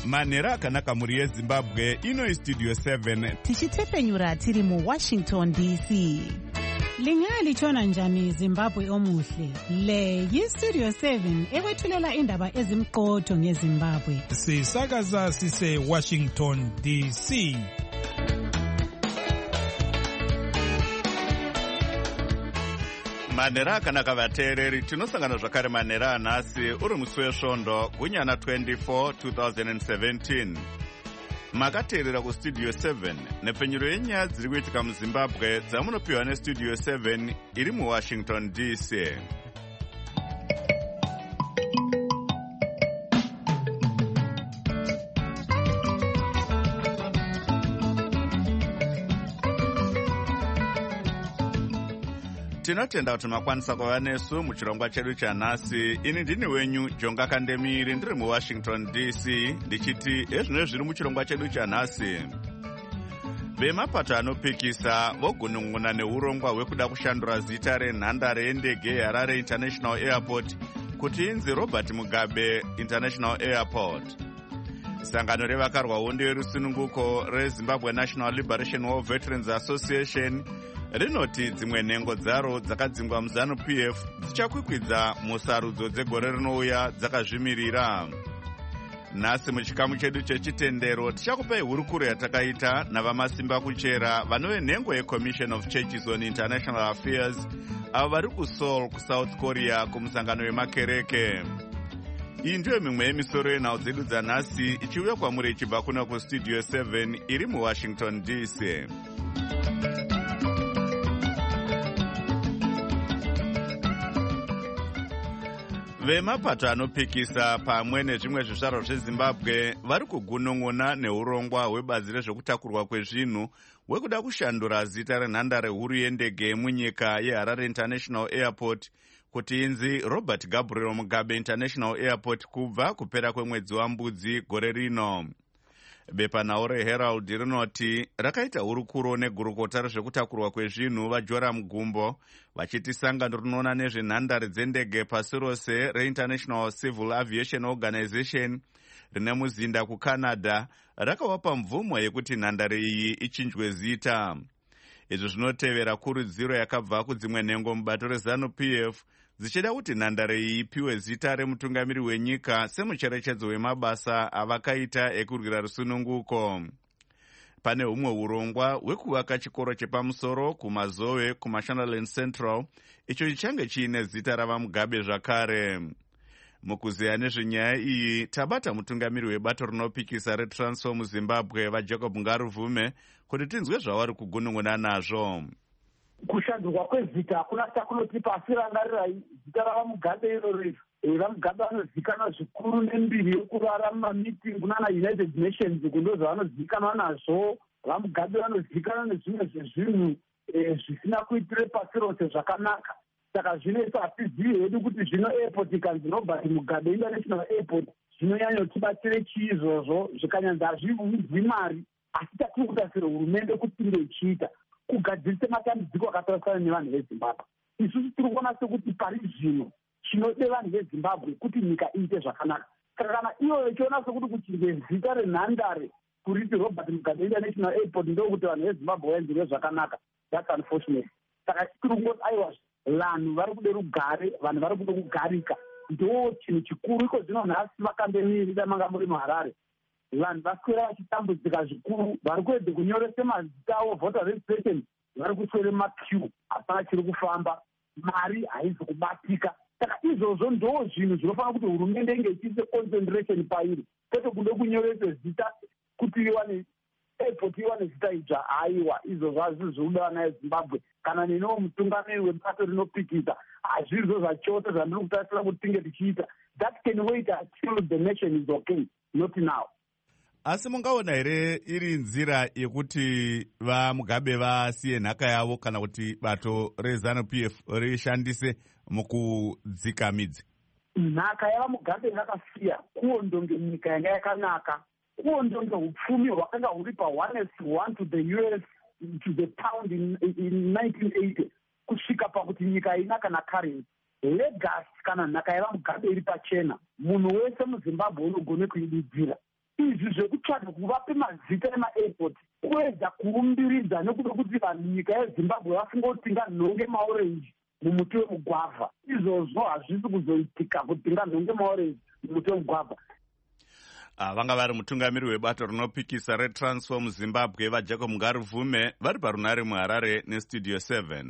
manhero akanaka mhuri yezimbabwe. Ino Studio 7 tichitepfenyura tiri muWashington DC. Lingalitshona njani Zimbabwe omuhle? Le yiStudio 7 ekwethulela indaba ezimqotho ngeZimbabwe. Sisakaza sise Washington DC. manhero akanaka vateereri, tinosangana zvakare manhero anhasi uri musi wesvondo gunyana 24 2017. Makateerera kuStudio 7 nepfenyuro yenyaya dziri kuitika muZimbabwe dzamunopiwa neStudio 7 iri muWashington DC. Tinotenda kuti makwanisa kuva nesu muchirongwa chedu chanhasi. Ini ndini wenyu Jonga Kandemiri, ndiri muWashington DC, ndichiti ezvino zviri muchirongwa chedu chanhasi. Vemapato anopikisa vogunun'una neurongwa hwekuda kushandura zita renhandare yendege yeHarare International Airport kuti inzi Robert Mugabe International Airport. Sangano revakarwa hondo yerusununguko reZimbabwe National Liberation War Veterans Association rinoti dzimwe nhengo dzaro dzakadzingwa muZANU-PF dzichakwikwidza musarudzo dzegore rinouya dzakazvimirira. Nhasi muchikamu chedu chechitendero tichakupai hurukuro yatakaita navamasimba kuchera vanove nhengo yeCommission of Churches on International Affairs avo vari kuSeoul kuSouth Korea kumusangano wemakereke. Iyi ndiyo mimwe yemisoro yenhau dzedu dzanhasi ichiuya kwamuri ichibva kuno kuStudio 7 iri muWashington DC. Vemapato anopikisa pamwe nezvimwe zvizvarwa zveZimbabwe vari kugunun'una neurongwa hwebazi rezvekutakurwa kwezvinhu hwekuda kushandura zita renhandare huru yendege munyika yeHarare International Airport kuti inzi Robert Gabriel Mugabe International Airport kubva kupera kwemwedzi waMbudzi gore rino. Bepanhau reHerald rinoti rakaita hurukuro negurukota rezvekutakurwa kwezvinhu vaJoram Gumbo vachiti sangano rinoona nezvenhandare dzendege pasi rose reInternational Civil Aviation Organization rine muzinda kuCanada rakawapa mvumo yekuti nhandare iyi ichinjwe zita. Izvi zvinotevera kurudziro yakabva kudzimwe nhengo mubato reZANU-PF dzichida kuti nhandare iyi ipiwe zita remutungamiri wenyika semucherechedzo wemabasa avakaita ekurwira rusununguko. Pane humwe urongwa hwekuvaka chikoro chepamusoro kuMazowe kuMashonaland Central icho chichange chiine zita ravaMugabe zvakare. Mukuzeya nezvenyaya iyi tabata mutungamiri webato rinopikisa reTransform muZimbabwe vaJacob Ngaruvume kuti tinzwe zvavari kugunun'una nazvo. Kushandurwa kwezita kunasa kunoti pasi rangarirai zita ravaMugabe irori. VaMugabe vanozikanwa zvikuru nembiri yokurara mumamitingi kunana United Nations kundo zvavanozikanwa nazvo. VaMugabe vanozikanwa nezvimwe zvezvinhu zvisina kuitire pasi rose zvakanaka. Saka zvino hatizivi hedu kuti zvino airport ikanzi Robert Mugabe International Airport zvinonyanyotibatsire chiizvozvo zvikanyanzi hazviudzi mari asi tatiri kutasira hurumende kuti inge ichiita kugadzirisa matambudziko akatarisana nevanhu veZimbabwe. Isusu tiri kuona sekuti pari zvino chinode vanhu veZimbabwe kuti nyika iite zvakanaka. Saka kana iyoyo ichiona sekuti kuchinge zita renhandare kuriti Robert Mugabe International Airport ndokuti vanhu veZimbabwe vaenzere zvakanaka, that's unfortunate. Saka tiri kungoti aiwa vanhu vari kude rugare, vanhu vari kude kugarika, ndo chinhu chikuru. Iko zvino nhasi vakambenirira manga muri muHarare vanhu vaswera vachitambudzika zvikuru, vari kuedze kunyorese mazita avo voter registration, vari kuswere maqueue, hapana chiri kufamba, mari haizi kubatika. Saka izvozvo ndo zvinhu zvinofanira kuti hurumende inge ichiise concentration pairi, kwete kude kunyorese zita kuti iwane airport iwane zita idzva. Haiwa, izvozvo hazvisi zvokuda vana veZimbabwe kana nenewo mutungamiri webato rinopikisa. Hazvizvo zvachose zvandiri kutarisira kuti tinge tichiita. That can wait until the nation is okay, not now. Asi mungaona here iri nzira yekuti vaMugabe vasiye nhaka yavo kana kuti bato reZANU-PF rishandise mukudzika midzi? Nhaka yavaMugabe vakasiya kuondonge nyika yanga yakanaka, kuondonge hupfumi hwakanga huri pa1:1 to the US to the pound in 1980 kusvika pakuti nyika haina kana currency. Legacy kana nhaka yavaMugabe iri pachena, munhu wese muZimbabwe unogone kuididzira. izvi zvekutsvaga kuvape mazita emairport kuedza kuumbiridza nekuda kuti vanhu nyika yezimbabwe vafunga kuti tinganhonge maorenji mumuti wemugwavha. Izvozvo hazvisi kuzoitika kuti tinganhonge maorenji mumuti wemugwavha. Vanga vari mutungamiri webato rinopikisa reTransform Zimbabwe vaJacob Ngaruvume vari parunare muHarare neStudio 7.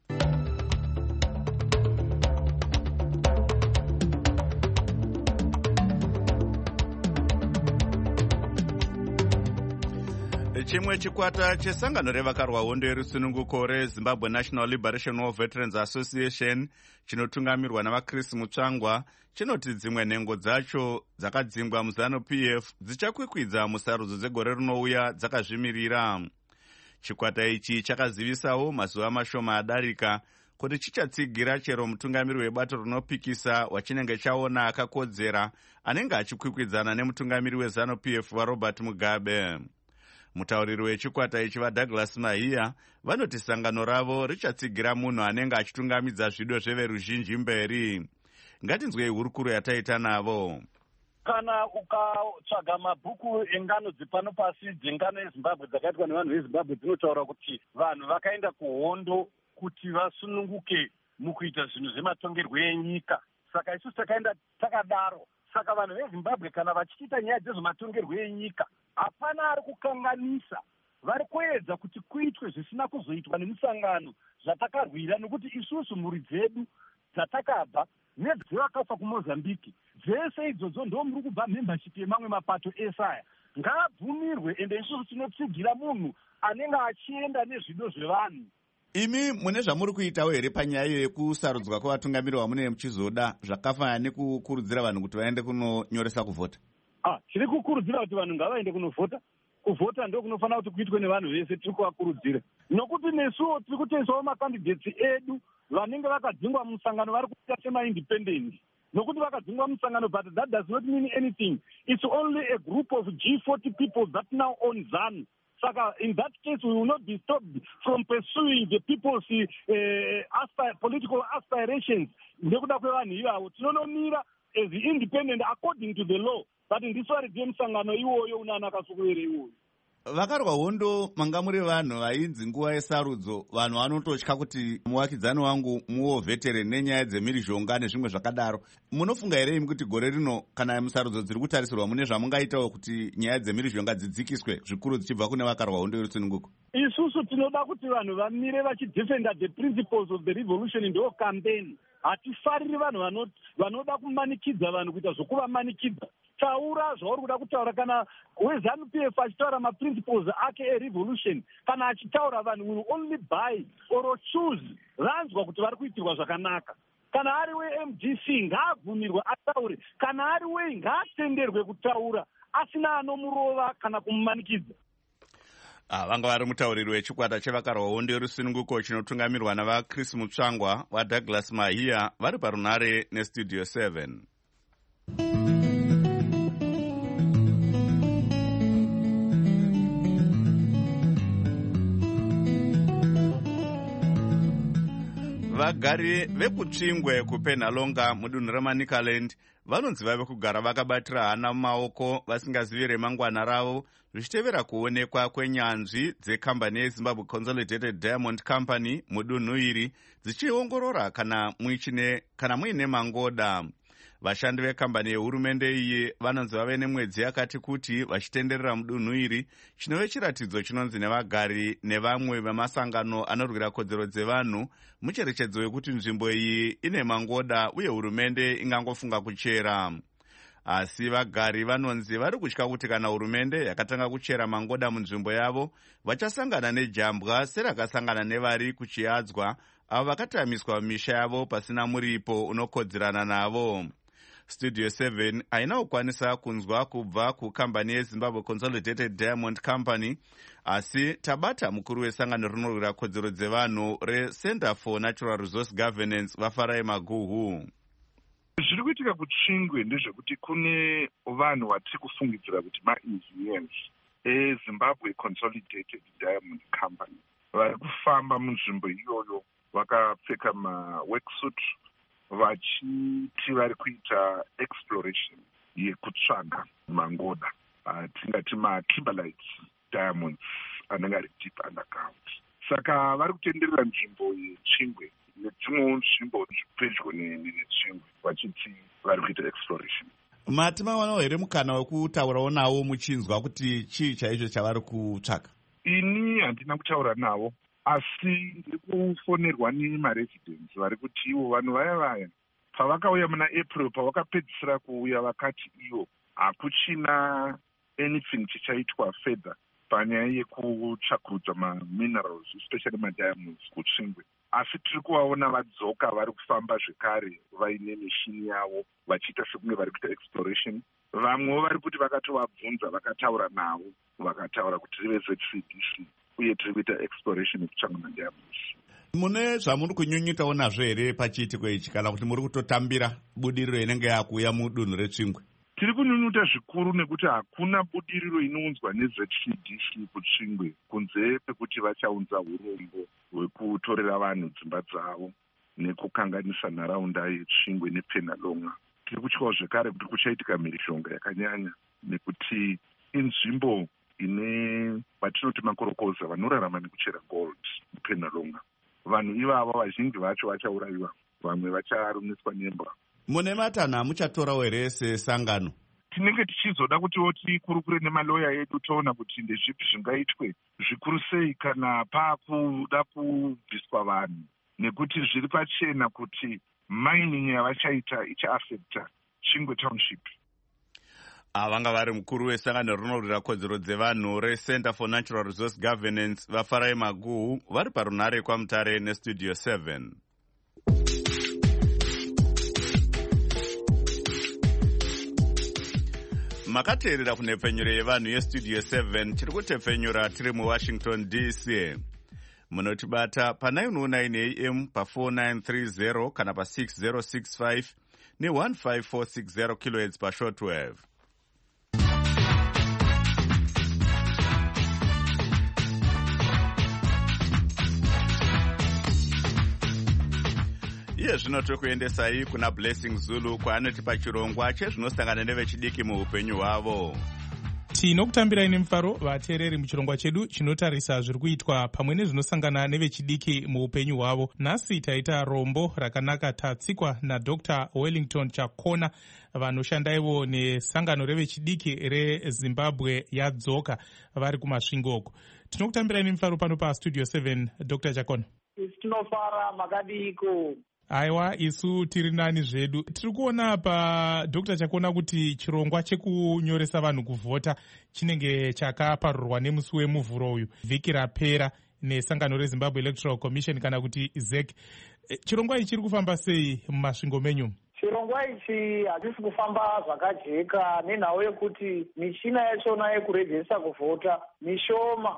Chimwe chikwata chesangano revakarwa hondo yerusununguko reZimbabwe National Liberation War Veterans Association chinotungamirwa naVaChris Mutsvangwa chinoti dzimwe nhengo dzacho dzakadzingwa muZANU-PF dzichakwikwidza musarudzo dzegore rinouya dzakazvimirira. Chikwata ichi chakazivisawo mazuva mashoma adarika kuti chichatsigira chero mutungamiri webato rinopikisa wachinenge chaona akakodzera anenge achikwikwidzana nemutungamiri weZANU-PF waRobert Mugabe. Mutauriri wechikwata ichi vaDouglas Mahiya vanoti sangano ravo richatsigira munhu anenge achitungamidza zvido zveveruzhinji mberi. Ngatinzwei hurukuro yataita navo. Kana ukatsvaga mabhuku engano dzipano pasi dzengano yeZimbabwe dzakaitwa nevanhu veZimbabwe dzinotaura kuti vanhu vakaenda kuhondo kuti vasununguke mukuita zvinhu zvematongerwo enyika. Saka isusu takaenda takadaro. Saka vanhu veZimbabwe kana vachiita nyaya dzezvematongerwo enyika hapana ari kukanganisa, vari kuedza kuti kuitwe zvisina kuzoitwa nemusangano zvatakarwira, nokuti isusu mhuri dzedu dzatakabva nedzevakafa kuMozambiki dzese idzodzo ndo muri kubva membership yemamwe mapato esaya. Ngaabvumirwe ende isusu tinotsigira munhu anenge achienda nezvido zvevanhu. Imi mune zvamuri kuitawo here panyaya yekusarudzwa kwavatungamiri vamunenge muchizoda zvakafanana nekukurudzira vanhu kuti vaende kunonyoresa kuvhota? Tiri kukurudzira kuti vanhu ngavaende kunovhota. Kuvhota ndo kunofanira kuti kuitwe nevanhu vese, tiri kuvakurudzira. Nokuti nesuwo tiri kutoisawo makandidates edu vanenge vakadzingwa musangano vari kuita sema-independent. Nokuti vakadzingwa musangano, but that does not mean anything. It's only a group of G40 people that now own ZANU. Saka in that case we will not be stopped from pursuing the people's political aspirations. Nekuda kwevanhu ivavo tinonomira as independent according to the law, but ndiswari dzemsangano iwoyo unana akasukuwere iwoyo. Vakarwa hondo manga muri vanhu vainzi nguva yesarudzo vanhu vanototya kuti muvakidzani wangu muwo veteran nenyaya dzemhirizhonga nezvimwe zvakadaro. Munofunga here imi kuti gore rino kana musarudzo dziri kutarisirwa mune zvamungaitawo kuti nyaya dzemhirizhonga dzidzikiswe zvikuru dzichibva kune vakarwa hondo yerusununguko? Isusu tinoda kuti vanhu vamire vachidefenda the principles of the revolution ndo campaign. Hatifariri vanhu vanoda kumanikidza vanhu kuita zvokuvamanikidza. Taura zvauri kuda kutaura. Kana weZANU-PF achitaura maprinciples ake erevolution, kana achitaura vanhu will only buy or choose. Vanzwa kuti vari kuitirwa zvakanaka. Kana ari weMDC ngaabvumirwe ataure, kana ari wei ngaatenderwe kutaura asina anomurova kana kumumanikidza. Vanga vari mutauriri wechikwata chevakarwa hondo yerusununguko chinotungamirwa navaChris Mutsvangwa vaDouglas Mahiya vari parunare neStudio 7. Vagari vekutsvingwe kuPenhalonga mudunhu reManicaland vanonzi vave kugara vakabatira hana mumaoko vasingazivi remangwana ravo zvichitevera kuonekwa kwenyanzvi dzekambani yeZimbabwe Consolidated Diamond Company mudunhu iri dzichiongorora kana muine mangoda. Vashandi vekambani yehurumende iyi vanonzi vave nemwedzi yakati kuti vachitenderera mudunhu iri, chinove chiratidzo chinonzi nevagari nevamwe vemasangano anorwira kodzero dzevanhu mucherechedzo wekuti nzvimbo iyi ine mangoda uye hurumende ingangofunga kuchera. Asi vagari vanonzi vari kutya kuti kana hurumende yakatanga kuchera mangoda munzvimbo yavo vachasangana nejambwa serakasangana nevari kuchiadzwa avo vakatamiswa misha yavo pasina muripo unokodzerana navo. Studio 7 haina kukwanisa kunzwa kubva kukambani yeZimbabwe Consolidated Diamond Company, asi tabata mukuru wesangano rinorwira kodzero dzevanhu reCenter for Natural Resource Governance vaFarai Maguhu. Zviri kuitika kutsvingwe ndezvekuti kune vanhu vatiri kufungidzira kuti ma-engineers eZimbabwe Consolidated Diamond Company vari kufamba munzvimbo iyoyo vakapfeka ma-worksuit vachiti vari kuita exploration yekutsvaga mangoda. tingati matribalites diamonds anenge ari deep underground. Saka vari kutenderera nzvimbo yechingwe nedzimwewo nzvimbo pedyo nechingwe vachiti vari kuita exploration. Mati mawanawo here mukana wekutaurawo navo muchinzwa kuti chii chaizvo chavari kutsvaka? Ini handina kutaura navo, asi ndiri kufonerwa nemaresidents vari kuti ivo vanhu vaya pavakauya muna April, pavakapedzisira kuuya vakati ivo hakuchina anything chichaitwa further panyaya yekutsvakurudza maminerals especially madiamonds kutsvingwe. Asi tiri kuvaona vadzoka vari kufamba zvekare vaine mishini yavo vachiita sekunge vari kuita exploration. Vamwewo vari kuti vakatovabvunza, vakataura navo, vakataura kuti rive ZCDC uye tiri kuita exploration yekutsvanga madiamonds. Mune zvamuri kunyunyutawo nazvo here pachiitiko ichi kana kuti muri kutotambira budiriro inenge yakuuya mudunhu reTsvingwe? Tiri kunyunyuta zvikuru nekuti hakuna budiriro inounzwa neZCDC kuTsvingwe kunze pekuti vachaunza urombo hwekutorera vanhu dzimba dzavo nekukanganisa nharaunda yeTsvingwe nePenalonga. Tiri kutyawo zvekare kuti kuchaitika mhirizhonga yakanyanya nekuti inzvimbo ine vatinoti makorokoza vanorarama nekuchera gold muPenalonga. Vanhu ivava vazhinji vacho vachaurayiwa, vamwe vacharumiswa nembwa. Mune matanho amuchatorawo here sesangano? Tinenge tichizoda kutiwo tikurukure nemaloya edu toona kuti ndezvipi zvingaitwe zvikuru sei kana paakuda kubviswa vanhu, nekuti zviri pachena kuti mining yavachaita ichaafecta Chingwe Township. Vanga vari mukuru wesangano rinorwira kodzero dzevanhu reCenter for Natural Resource Governance Vafarai Maguhu vari parunare kwaMutare neStudio 7. Makateerera kunhepfenyuro yevanhu yeStudio 7 tiri kutepfenyura tiri muWashington DC. Munotibata pa909 AM pa4930 kana pa6065 ne15460 kHz pashortwave. Iye zvino tokuendesai kuna Blessing Zulu kwaanoti pachirongwa chezvinosangana nevechidiki muupenyu hwavo. Tinokutambirai nemufaro vateereri muchirongwa chedu chinotarisa zviri kuitwa pamwe nezvinosangana nevechidiki muupenyu hwavo. Nhasi taita rombo rakanaka tatsikwa naDr. Wellington Chakona vanoshandaivo nesangano revechidiki reZimbabwe yadzoka vari kumasvingo uko. Tinokutambirai nemufaro pano paStudio 7 Dr. Chakona. Tinofara makadiko. Aiwa, isu tiri nani zvedu. Tiri kuona pa Dr. Chakona kuti chirongwa chekunyoresa vanhu kuvhota chinenge chakaparurwa nemusi wemuvhuro uyu vhiki rapera nesangano reZimbabwe Electoral Commission kana kuti ZEC. Chirongwa ichi chiri kufamba sei mumasvingo menyu? Chirongwa ichi hachisi kufamba zvakajeka nenhau yekuti michina yachona yekurejesa kuvhota mishoma.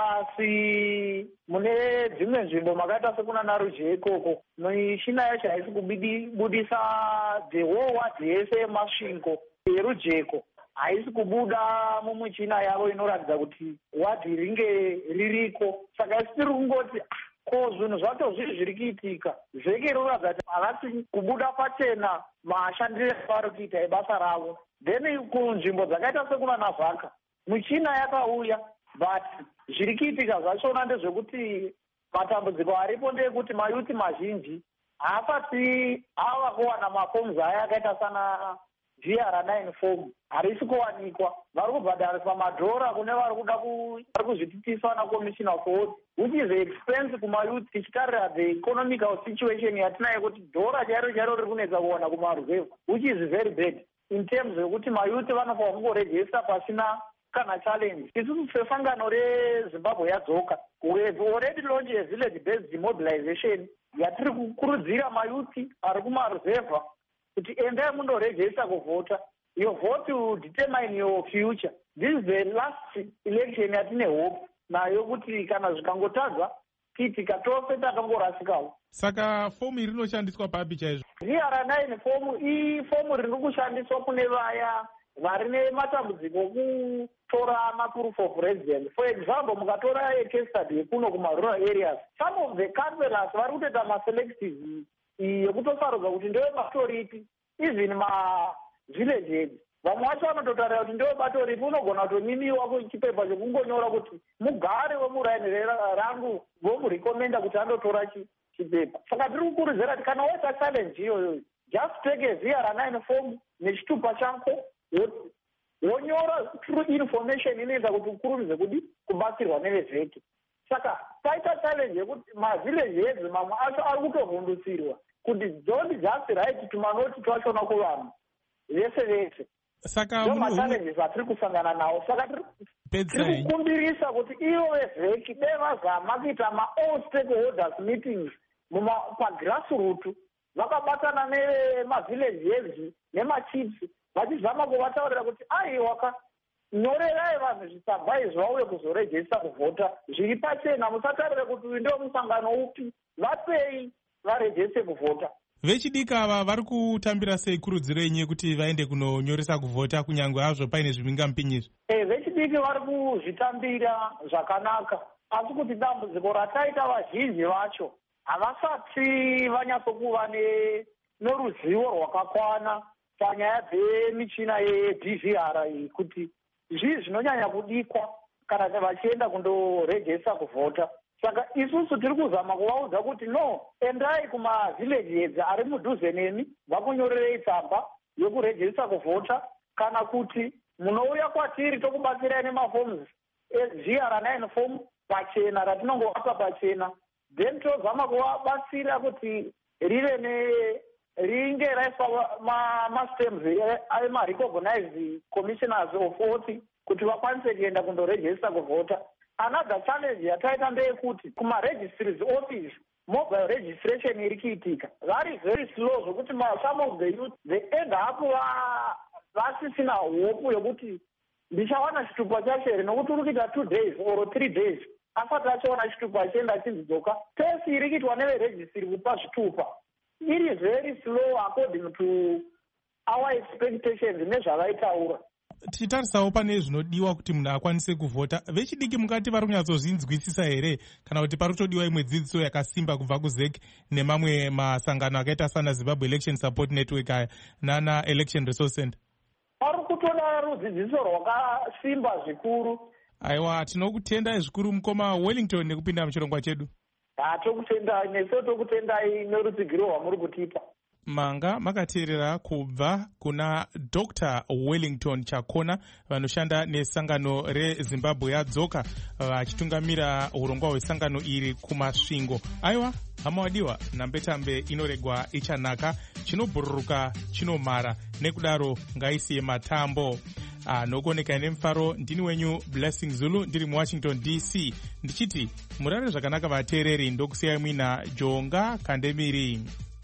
Plasi mune dzimwe nzvimbo makaita sekuna Naruje ikoko michina yacho haisi kubudisa the whole ward yese yemasvingo yerujeko haisi kubuda mumuchina yavo inoratidza kuti wadhi ringe ririko. Saka isi tiri kungoti ko zvinhu zvacho zviri zviri kuitika zveke rinoratidza kuti havasi kubuda pachena mashandiro avari kuita ebasa ravo. Then kunzvimbo dzakaita sekuna Navhaka michina yakauya but zviri kuitika zvachona ndezvekuti matambudziko aripo ndeyekuti mayuti mazhinji haasati ava kuwana mafomu aya akaita sana GR9 fomu harisi kuwanikwa. Vari kubhadhariswa madhora kune vari kuzvititisa nakomishina for which is expense kumayuti tichitarira the economical situation yatinayo kuti dhora chairo riri kunetsa kuwana kumaruzevha which is very bad in terms yekuti mayuti vanofanwa kungorejesta pasina kana challenge. Isusu sesangano reZimbabwe yadzoka already launched a village based demobilization yatiri kukurudzira mayuti ari kumaruzevha kuti endai mundorejesta kuvhota. Your vote will determine your future. This is the last election yatine hope nayo kuti kana zvikangotadza tiitika tose takangorasikawo. Saka fomu iri rinoshandiswa papi chaizvo? GR9 fomu ifomu riri kushandiswa kune vaya vari nematambudziko okutora maproof of residence. For example, mukatora custody yekuno kumarural areas, some of the councillors vari kutoita maselective yekutosarudza kuti ndeve matoriti even mavillages vamwe vacho vanototarira kuti ndiwo bato ripi, unogona kutonyimiwa kuchipepa chekungonyora kuti mugare wemuraini rangu vomurekomenda kuti andotora chipepa. Saka tiri kukurudzira kuti kana waita challenge iyoyo, just take a VR9 form nechitupa chako wonyora true information inoita kuti ukurumidze kuti kubatsirwa nevezeki. Saka taita challenge yekuti mavillage heads mamwe acho ari kutovhundutsirwa kuti don't just write tumanoti twachona kuvanhu vese vese. Saka ndo machallenges atiri kusangana nawo. Saka tiri kukumbirisa kuti ivo vezeki dei vazama kuita ma-all stakeholders meetings pagrassroot, vakabatana nemavillage heads nemachiefs vachizama kuvataurira kuti aiwaka nyorerai vanhu zvisabva izvi vauye kuzorejesta kuvhota zviri pachena, musatarire kuti uyu ndio musangano upi, vapei varejeste kuvhota. Vechidiki ava vari kutambira sei kurudziro yenyu kuti vaende kunonyoresa kuvhota kunyange hazvo paine zvimhingamupinyi? Vechidiki vari kuzvitambira zvakanaka, asi kuti dambudziko rataita vazhinji vacho havasati vanyatsokuva noruzivo rwakakwana panyaya dzemichina yeDVR iyi, kuti zvii zvinonyanya kudikwa kana vachienda kundorejesta kuvhota. Saka isusu tiri kuzama kuvaudza kuti no, endai kumavillage heads ari mudhuze nemi vakunyorerei tsamba yokurejesta kuvhota, kana kuti munouya kwatiri tokubatsirai nemaforms VR9 form pachena ratinongovapa pachena, then tozama kuvabatsira kuti ringe raiswa ma-stems ema-recognized commissioners of oath kuti vakwanise kuenda kundorejesta kuvhota. Another challenge yataita ndeyekuti kuma-registries office mobile registration iri kuitika very very slow, zvokuti some of the youth end up vasisina hope yokuti ndichawana chitupa chacho here, nokuti uri kuita 2 days or 3 days asati achiona chitupa achienda achinzidzoka. Tesi iri kuitwa neveregistry kupa zvitupa iri very slow according to our expectations nezvavaitaura. Tichitarisawo pane zvinodiwa kuti munhu akwanise kuvhota, vechidiki mukati vari kunyatsozvinzwisisa here kana kuti pari kutodiwa imwe dzidziso yakasimba kubva kuZEC nemamwe masangano akaita sana Zimbabwe Election Support Network aya nana Election Resource Center? Pari kutoda rudzidziso rwakasimba zvikuru. Aiwa, tinokutendai zvikuru mukoma Wellington nekupinda muchirongwa chedu. Tokutendai nesu, tokutendai nerutsigiro rwamuri kutipa. Manga makateerera kubva kuna Dr. Wellington Chakona vanoshanda nesangano reZimbabwe yadzoka vachitungamira urongwa hwesangano iri kumasvingo. Aiwa, hama wadiwa, nambetambe inoregwa ichanaka, chinobhururuka chinomara, nekudaro ngaisiye matambo. Nokuoneka nemufaro, ndini wenyu Blessing Zulu, ndiri muWashington DC, ndichiti murare zvakanaka vateereri, ndokusiyai mwina Jonga Kandemiri.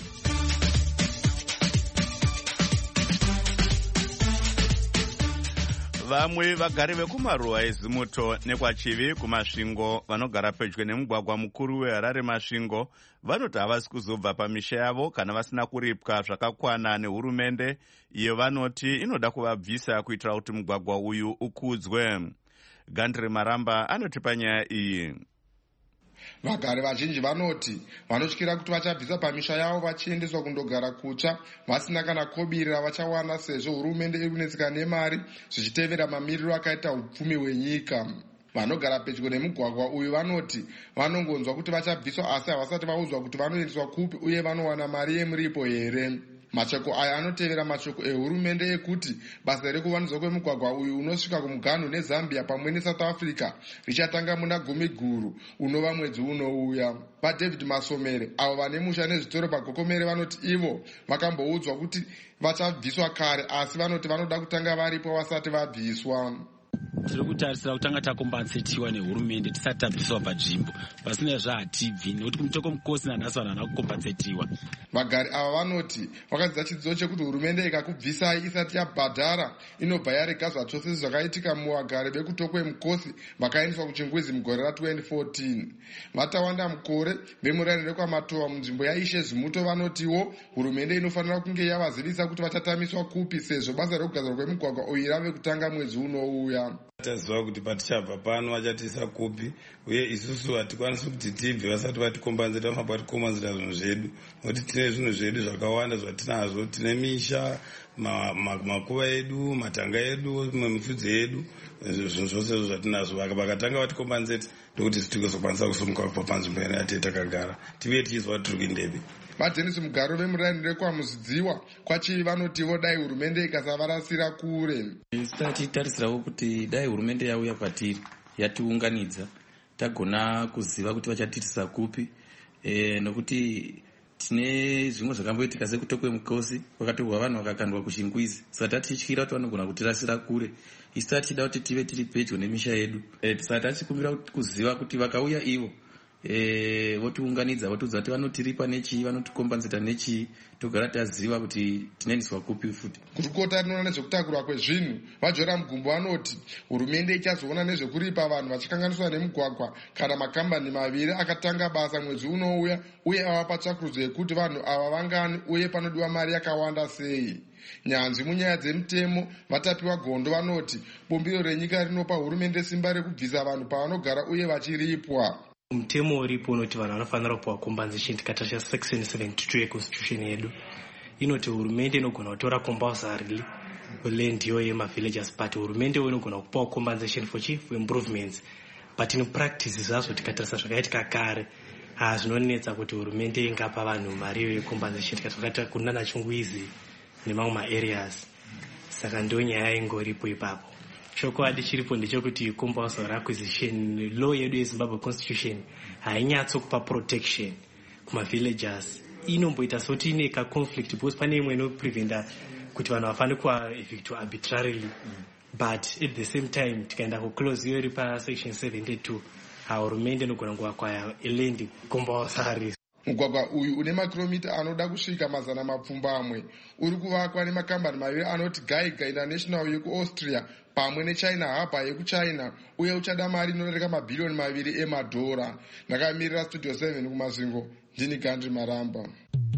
Vamwe vagari vekumaruwa eZimuto nekwachivi kumasvingo vanogara pedyo nemugwagwa mukuru weHarare masvingo vanoti havasi kuzobva pamisha yavo kana vasina kuripwa zvakakwana nehurumende iyo vanoti inoda kuvabvisa kuitira kuti mugwagwa uyu ukudzwe. Gandre Maramba anotipa nyaya iyi. Vagari vazhinji vanoti vanotyira kuti vachabvisa pamisha yavo vachiendeswa kundogara kutsva vasina kana kobirira vachawana, sezvo hurumende iri kunetseka nemari zvichitevera mamiriro akaita upfumi hwenyika. Vanogara pedyo nemugwagwa uyu vanoti vanongonzwa kuti vachabviswa asi havasati vaudzwa kuti vanoendeswa kupi uye vanowana mari yemuripo here. Mashoko aya anotevera mashoko ehurumende ekuti basa rekuvandudzwa kwemugwagwa uyu unosvika kumuganhu neZambia pamwe neSouth Africa richatanga muna Gumi guru unova mwedzi unouya. VaDavid Masomere avo vane musha nezvitoro paGokomere vanoti ivo vakamboudzwa kuti vachabviswa kare asi vanoti vanoda kutanga varipo vasati vabviswa. Tiri kutarisira kutanga takombensetiwa nehurumende tisati tabviswa panzvimbo, pasina zvahatibvi nekuti kumutoko mukosi nanhasi vanhu havana kukombensetiwa. Vagari ava vanoti vakadzidza chidzidzo chekuti hurumende ikakubvisai isati yabhadhara inobva yarega zvachose zvakaitika muvagari vekutokwe mukosi vakaendeswa kuchingwizi mugore ra2014. Vatawanda mukore vemurari rekwamatova munzvimbo yaishe Zimuto vanotiwo hurumende inofanira kunge yavazivisa kuti vachatamiswa kupi sezvo basa rekugadzirwa kwemugwagwa uyu rave kutanga mwedzi unouya. Taziva kuti patichabva pano vachatisa kupi uye isusu hatikwanisi kuti tibve vasati vatikombanzira pamwe vatikombanzira zvinhu zvedu, nokuti tine zvinhu zvedu zvakawanda zvatinazvo. Tine misha, makuva edu, matanga edu, mifudzi yedu, zvinhu zvose zvatinazvo. Vakatanga vatikombanzeti ndokuti tikuzokwanisa kusimuka kubva panzvimbo yanatei takagara, tive tichizwa kuti tiri kuindebe. vajenisi mugaro vemuraini rekwamuzidziwa kwachi vanotivo dai hurumende ikasavarasira kure. Tichitarisirawo kuti dai hurumende yauya kwatiri yatiunganidza tagona kuziva kuti vachatiitisa kupi, nokuti tine zvimwe zvakamboitika sekutokwe mukosi kwakatorwa vanhu vakakandwa kuchingwizi, saka tatityira kuti vanogona kutirasira kure. Isi tachida kuti tive tiri pedyo nemisha yedu, saka tachikumbira kuziva kuti vakauya ivo votiunganidza votiudza kuti vanotiripa nechii, vanotikombanzeta nechii, togara taziva kuti tinoendeswa kupi futi. Gurukota rinoona nezvekutakurwa kwezvinhu vajora mugumbo vanoti hurumende ichazoona nezvekuripa vanhu vachikanganiswa nemugwagwa kana makambani maviri akatanga basa mwedzi unouya, uye avapa tsvakurudzo yekuti vanhu ava vangani uye panodiwa mari yakawanda sei. Nyanzvi munyaya dzemutemo vatapiwa gondo vanoti bumbiro renyika rinopa hurumende simba rekubvisa vanhu pavanogara uye vachiripwa. Mutemo uripo unoti vanhu vanofanira kupiwa compensation. Tikatarisa section 72 yeconstitution yedu inoti hurumende inogona kutora compulsory land iyo yemavillages, but hurumende inogona kupiwa compensation for chief improvements. But in practice zvazo tikatarisa zvakaitika kare zvinonetsa kuti hurumende ingapa vanhu mari iyo yecompensation tikati kunana chingwizi nemamwe maareas. Saka ndio nyaya ingoripo ipapo. Chokwadi chiripo ndechekuti compulsory acquisition law yedu yeZimbabwe constitution hainyatsokupa protection kumavillagers. Inomboita soti ine conflict because pane imwe inopreventa kuti vanhu vafane kuevictwa arbitrarily, but at the same time tikaenda kuclose iyo iri pasection 72 hurumende inogona kuakwaya land compulsory. Mugwagwa uyu une makilomita anoda kusvika mazana mapfumbamwe uri kuvakwa nemakambani maviri anoti Geiger International yekuAustria pamwe neChina Harbour yekuChina, uye uchada mari inodarika mabhirioni maviri emadhora. Ndakamirira Studio 7 kumazingo, ndini Gandhi Maramba.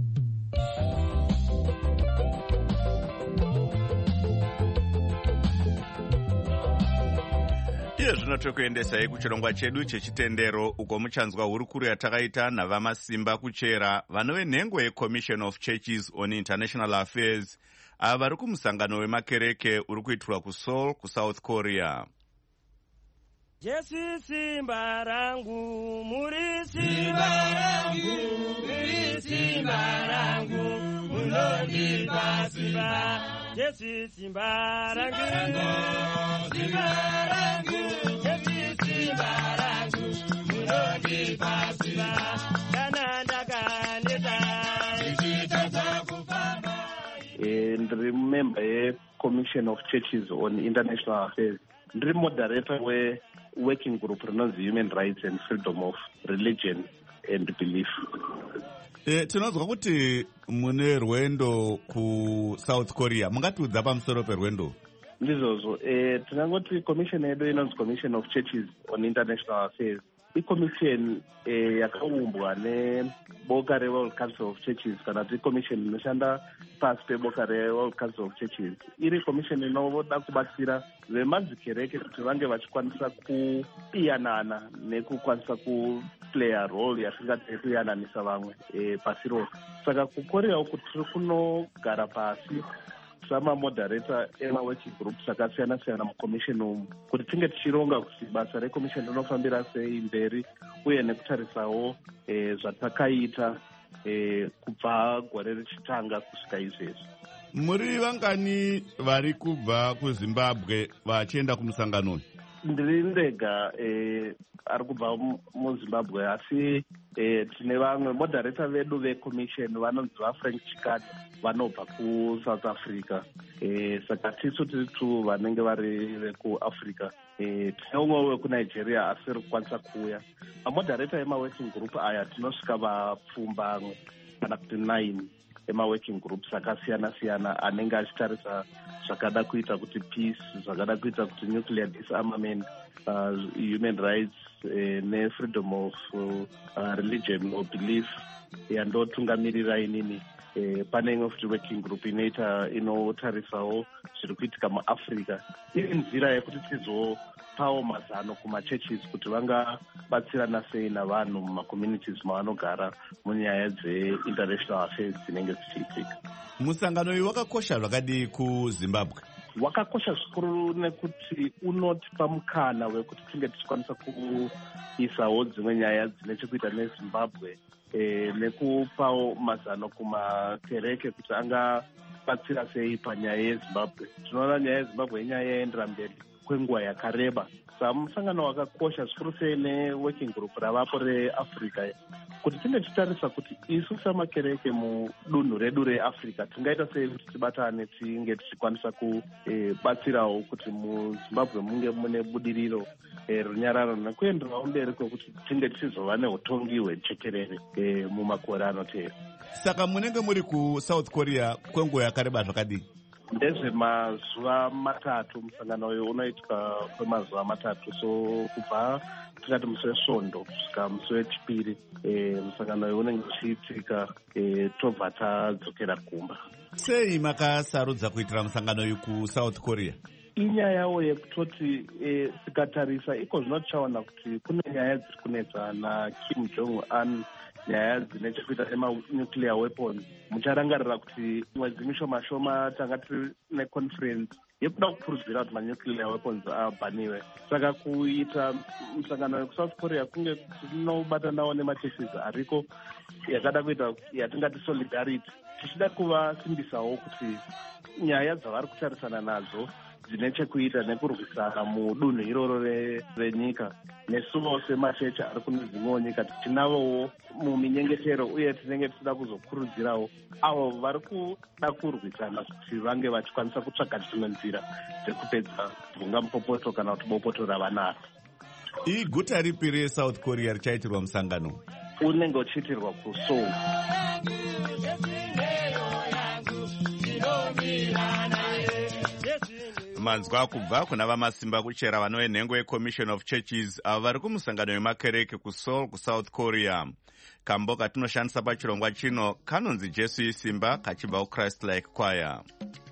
Iye zvino tokuendesai kuchirongwa chedu chechitendero uko muchanzwa hurukuru yatakaita navamasimba kuchera vanove nhengo yeCommission of Churches on International Affairs ava vari kumusangano wemakereke uri kuitirwa kuSeoul kuSouth Korea. Jesu simba rangu, muri simba rangu, muri simba rangu, munondipa simba. Jesu simba rangu, simba rangu, Jesu simba rangu, munondipa simba. Kana ndakaneta, ichitadza kufamba. Ndiri member yeCommission of Churches on International Affairs. Ndiri moderator working group rinonzi Human Rights and Freedom of Religion and Belief. Tinonzwa kuti mune rwendo kuSouth Korea. Mungatiudza pamusoro perwendo? Ndizvozvo. Tinangoti commission yedu inonzi Commission of Churches on International Affairs. Commission yakaumbwa neboka reWorld Council of Churches, kana kuti commission inoshanda pasi peboka reWorld Council of Churches. Iri commission inoda kubatsira vemadzikereke kuti vange vachikwanisa kuiyanana nekukwanisa kuplaya role yasingatei kuyananisa vamwe pasi rose. Saka kuKorea uku tiri kunogara pasi samamoderator emaworking groups akasiyana-siyana mucommission umu kuti tinge tichironga kuti basa recommission rinofambira sei mberi, uye nekutarisawo zvatakaita kubva gore richitanga kusvika izvezvi. Muri vangani vari kubva kuZimbabwe vachienda kumusangano? Ndiri ndega ari kubva muZimbabwe, asi tine vamwe moderator vedu vecommission vanonzi vaFrank Chikati vanobva kuSouth Africa. Saka tisu tiri tu vanenge vari vekuAfrica. Tine umwe wekuNigeria asi ri kukwanisa kuuya. Mamoderata emaworking group aya tinosvika vapfumbamwe kana kuti 9 emaworking groups akasiyana-siyana anenge achitarisa zvakada kuita kuti peace, zvakada kuita kuti nuclear disarmament, human rights nefreedom of religion or belief yandotungamirira inini pane imwe futi working group inotarisawo zviri kuitika muafrica. iri nzira yekuti tizopawo mazano kumachurches kuti vangabatsirana sei navanhu mumacommunities mavanogara munyaya dzeinternational affairs dzinenge dzichiitika. musangano uyu wakakosha zvakadii kuzimbabwe? Wakakosha zvikuru nekuti unotipa mukana wekuti tinge tichikwanisa kuisawo dzimwe nyaya dzine chekuita nezimbabwe, nekupawo mazano kumakereke kuti angabatsira sei panyaya yezimbabwe. Tinoona nyaya yezimbabwe inyaya yaendera mberi kwenguva yakareba. Saka musangano wakakosha zvikuru sei neworking group ravapo reafrica, kuti tinge tichitarisa kuti isu samakereke mudunhu redu reafrica tingaita sei kuti tibatane tinge tichikwanisa kubatsirawo kuti muzimbabwe munge mune budiriro, runyararo nekuenderawo mberi kwekuti tinge tichizova neutongi hwechekerere mumakore anotevera. Saka munenge muri kuSouth Korea kwenguva yakareba zvakadii? Ndezvemazuva matatu. Musangano uyu unoitika kwemazuva matatu, so kubva tikati musi wesvondo kusvika musi wechipiri musangano uyu unenge uchiitika tobva tadzokera kumba. Sei makasarudza kuitira musangano uyu kuSouth Korea? Inyayawo yekutoti tikatarisa iko zvino tichaona kuti kune nyaya dziri kunetsa naKim Jong Un, nyaya dzine chekuita nemanuclear weapons. Mucharangarira kuti mwedzi mishoma shoma tanga tiri neconference yekuda kukurudzira kuti manuclear weapons abhaniwe. Saka kuita musangano wekusouth Korea kunge tinobatanawo nemachurches ariko yakada kuita yatingati solidarity, tichida kuvasimbisawo kuti nyaya dzavari kutarisana nadzo dzine chekuita nekurwisana mudunhu iroro renyika, nesuwo semachechi ari kune dzimwewo nyika tinavowo muminyengetero, uye tinenge tichida kuzokurudzirawo avo vari kuda kurwisana kuti vange vachikwanisa kutsvaga dzimwe nzira dzekupedza bvunga mupopoto kana kuti bopoto ravanaro. Iguta ripi reSouth Korea richaitirwa musangano? Unenge uchiitirwa kuSeoul. Manzwa kubva kuna vamasimba kuchera vanoenhengo yeCommission of Churches avo vari kumusangano wemakereke kuSeoul kuSouth Korea. Kambo katinoshandisa pachirongwa chino kanonzi Jesu isimba kachibva kuChrist Like Choir.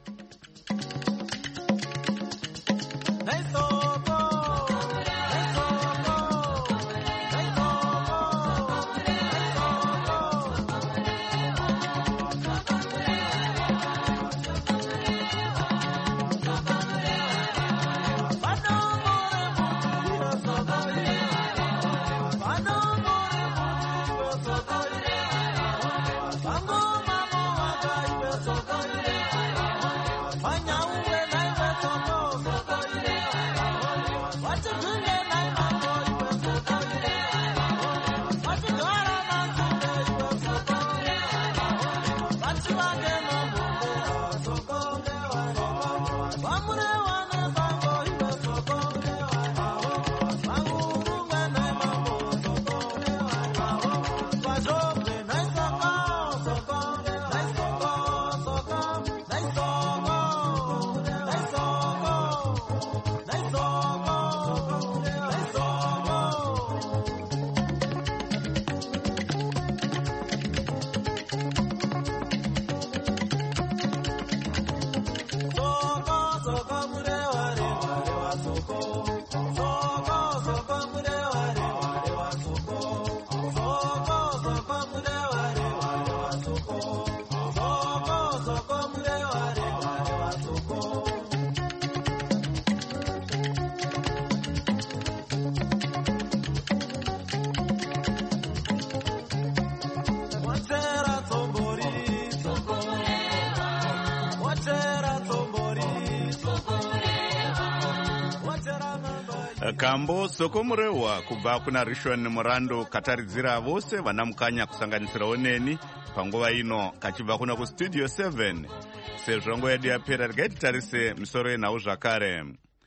Kambo soko murehwa kubva kuna Rishon Murando kataridzira vose vana mukanya kusanganisirawo neni panguva ino kachibva kuna kustudio 7. Sezvo nguva yedu yapera regai titarise misoro yenhau zvakare.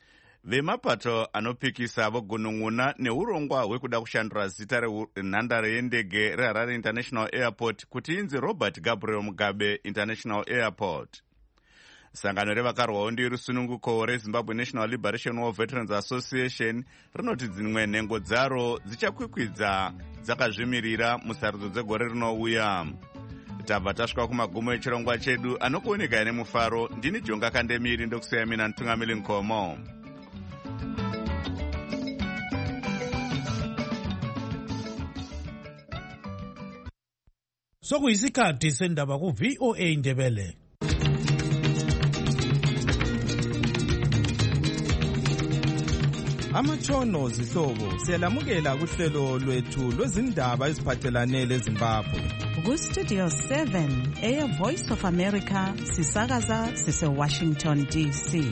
Vemapato anopikisa vogunun'una neurongwa hwekuda kushandura zita renhandare yendege reHarare International Airport kuti inzi Robert Gabriel Mugabe International Airport. Sangano revakarwawo ndirusununguko reZimbabwe National Liberation War Veterans Association rinoti dzimwe nhengo dzaro dzichakwikwidza dzakazvimirira musarudzo dzegore rinouya. tabva tasvika kumagumo echirongwa chedu anokuoneka nemufaro. Ndini Jonga Kandemiri ndokuseya mina Ntungamiri Nkomo. Sokuyisikhathi sendaba ku-VOA Indebele. Amatshono zihlobo siyalamukela kuhlelo lwethu lwezindaba eziphathelane leZimbabwe. Ku-Studio 7 eya-Voice of America sisakaza sise-Washington DC.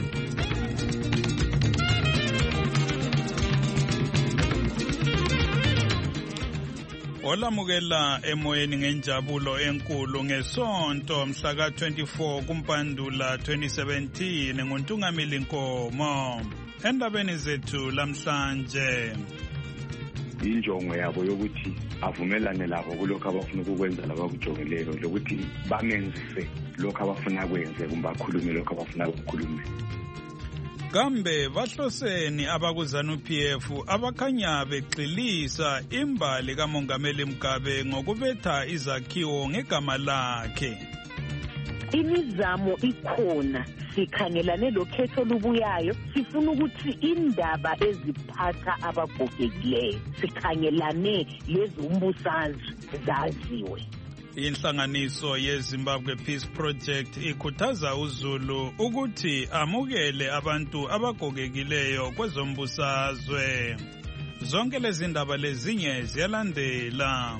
Olamukela emoyeni ngenjabulo enkulu ngesonto mhla ka-24 kuMpandula 2017 nguNtungamili Nkomo. Endabeni zethu lamhlanje, injongo yabo yokuthi avumelane labo kulokho abafuna ukukwenza labakujongileyo lokuthi bamenzise lokho abafuna kwenze kumbe akhulume lokho abafuna ukukhulume. kambe bahloseni abakuZANU-PF abakhanya begxilisa imbali kaMongameli Mugabe ngokubetha izakhiwo ngegama lakhe. Imizamo ikhona, sikhangelane lokhetho lubuyayo, sifuna ukuthi indaba eziphatha abagogekileyo sikhangelane lezombusazwe zaziwe. Inhlanganiso yeZimbabwe Peace Project ikhuthaza uZulu ukuthi amukele abantu abagogekileyo kwezombusazwe. Zonke lezi ndaba lezinye ziyalandela.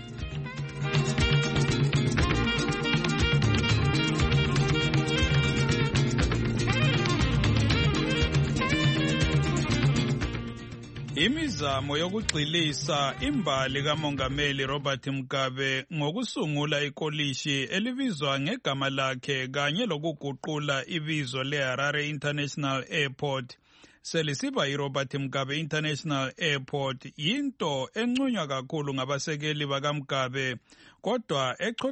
Imizamo yokugxilisa imbali kaMongameli Robert Mugabe ngokusungula ikolishi elibizwa ngegama lakhe kanye lokuguqula ibizo leHarare International Airport selisiba iRobert Mugabe International Airport yinto encunywa kakhulu ngabasekeli bakaMugabe, kodwa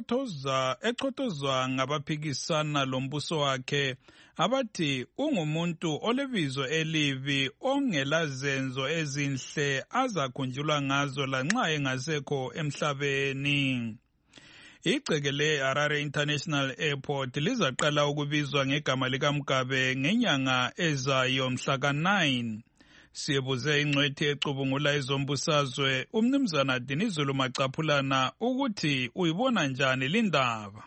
echothozwa ngabaphikisana lombuso wakhe abathi ungumuntu olebizo elibi ongelazenzo ezinhle azakhunjulwa ngazo lanxa engasekho emhlabeni. Igceke leHarare International Airport lizaqala ukubizwa ngegama likaMugabe ngenyanga ezayo mhla ka-9. Siyebuze ingcwethi ecubungula ezombusazwe uMnumzana Dinizulu Macaphulana ukuthi uyibona njani lindaba.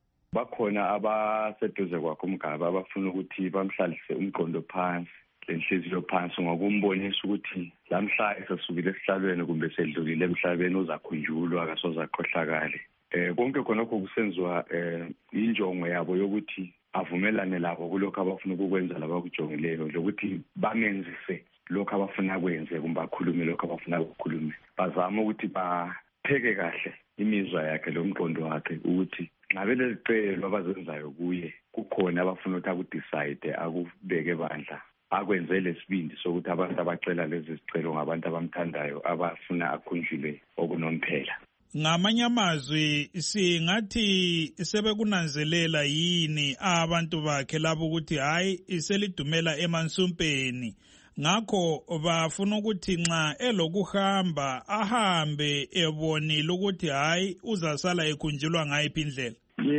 Bakhona abaseduze kwakho uMugabe abafuna ukuthi bamhlalise umqondo phansi, lenhliziyo phansi ngokumbonisa ukuthi lamhla esesukile esihlalweni kumbe sedlulile emhlabeni uzakhunjulwa akasoze akhohlakale. Konke khonokho kusenziwa injongo yabo yokuthi avumelane labo kulokho abafuna ukukwenza labakujongileyo lokuthi bamenzise lokho abafuna kwenze kumbe akhulume lokho abafuna ukukhulume. Bazama ukuthi bapheke kahle imizwa yakhe lomqondo wakhe ukuthi nxa belezicelo abazenzayo kuye kukhona abafuna ukuthi akudecide akubeke bandla akwenze lesibindi sokuthi abantu abacela lezi zicelo ngabantu abamthandayo abafuna akhunjulwe okunomphela. Ngamanye amazwi singathi sebekunanzelela yini abantu bakhe labo ukuthi hayi iselidumela emansumpeni, ngakho bafuna ukuthi nxa elokuhamba ahambe ebonile ukuthi hayi uzasala ekhunjulwa ngayiphi indlela.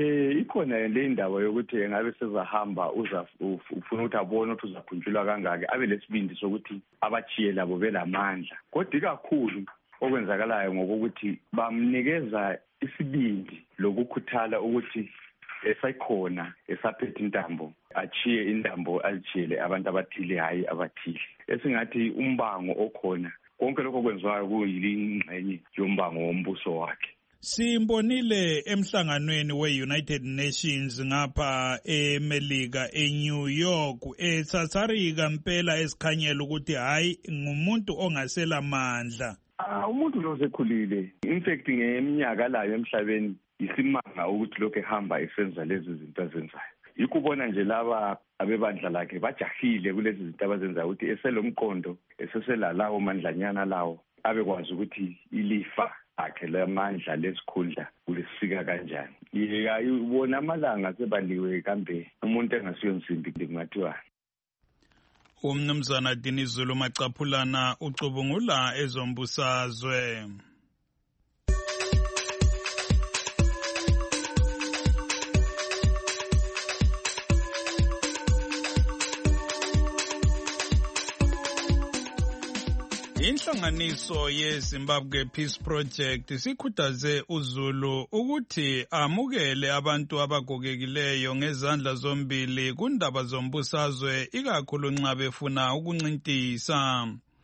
Ikhona le indaba yokuthi engabe sezahamba ufuna ukuthi abone ukuthi uzakhunjulwa kangaki, abe lesibindi sokuthi abachiye labo belamandla. Kodwa kakhulu okwenzakalayo ngokuthi bamnikeza isibindi lokukhuthala ukuthi esakhona esaphethe intambo achiye intambo alichiyele abantu abathile hayi abathile. Esingathi umbango okhona konke lokho kwenziwayo kuyilingxenye yombango wombuso wakhe. Simbonile emhlanganweni we-United Nations ngapha eMelika eNew York esatsarika mpela esikhanyela ukuthi hayi ngumuntu ongasela mandla. Umuntu lo sekhulile, in fact ngeminyaka layo emhlabeni isimanga ukuthi lokho ehamba esenza lezi zinto azenzayo. Ikubona nje laba abebandla lakhe bajahile kulezi zinto abazenzayo ukuthi eselomqondo eseselalawo mandlanyana lawo abekwazi ukuthi ilifa akhe lamandla lesikhundla ulisika kanjani. Ubona amalanga sebaliwe kambe umuntu engasiyo nsimbi kungathiwa. Umnumzana Dinizulu Macaphulana ucubungula ezombusazwe. Inhlanganiso yeZimbabwe Peace Project sikhuthaze uZulu ukuthi amukele abantu abagogekileyo ngezandla zombili kundaba zombusazwe ikakhulu nxa befuna ukuncintisa.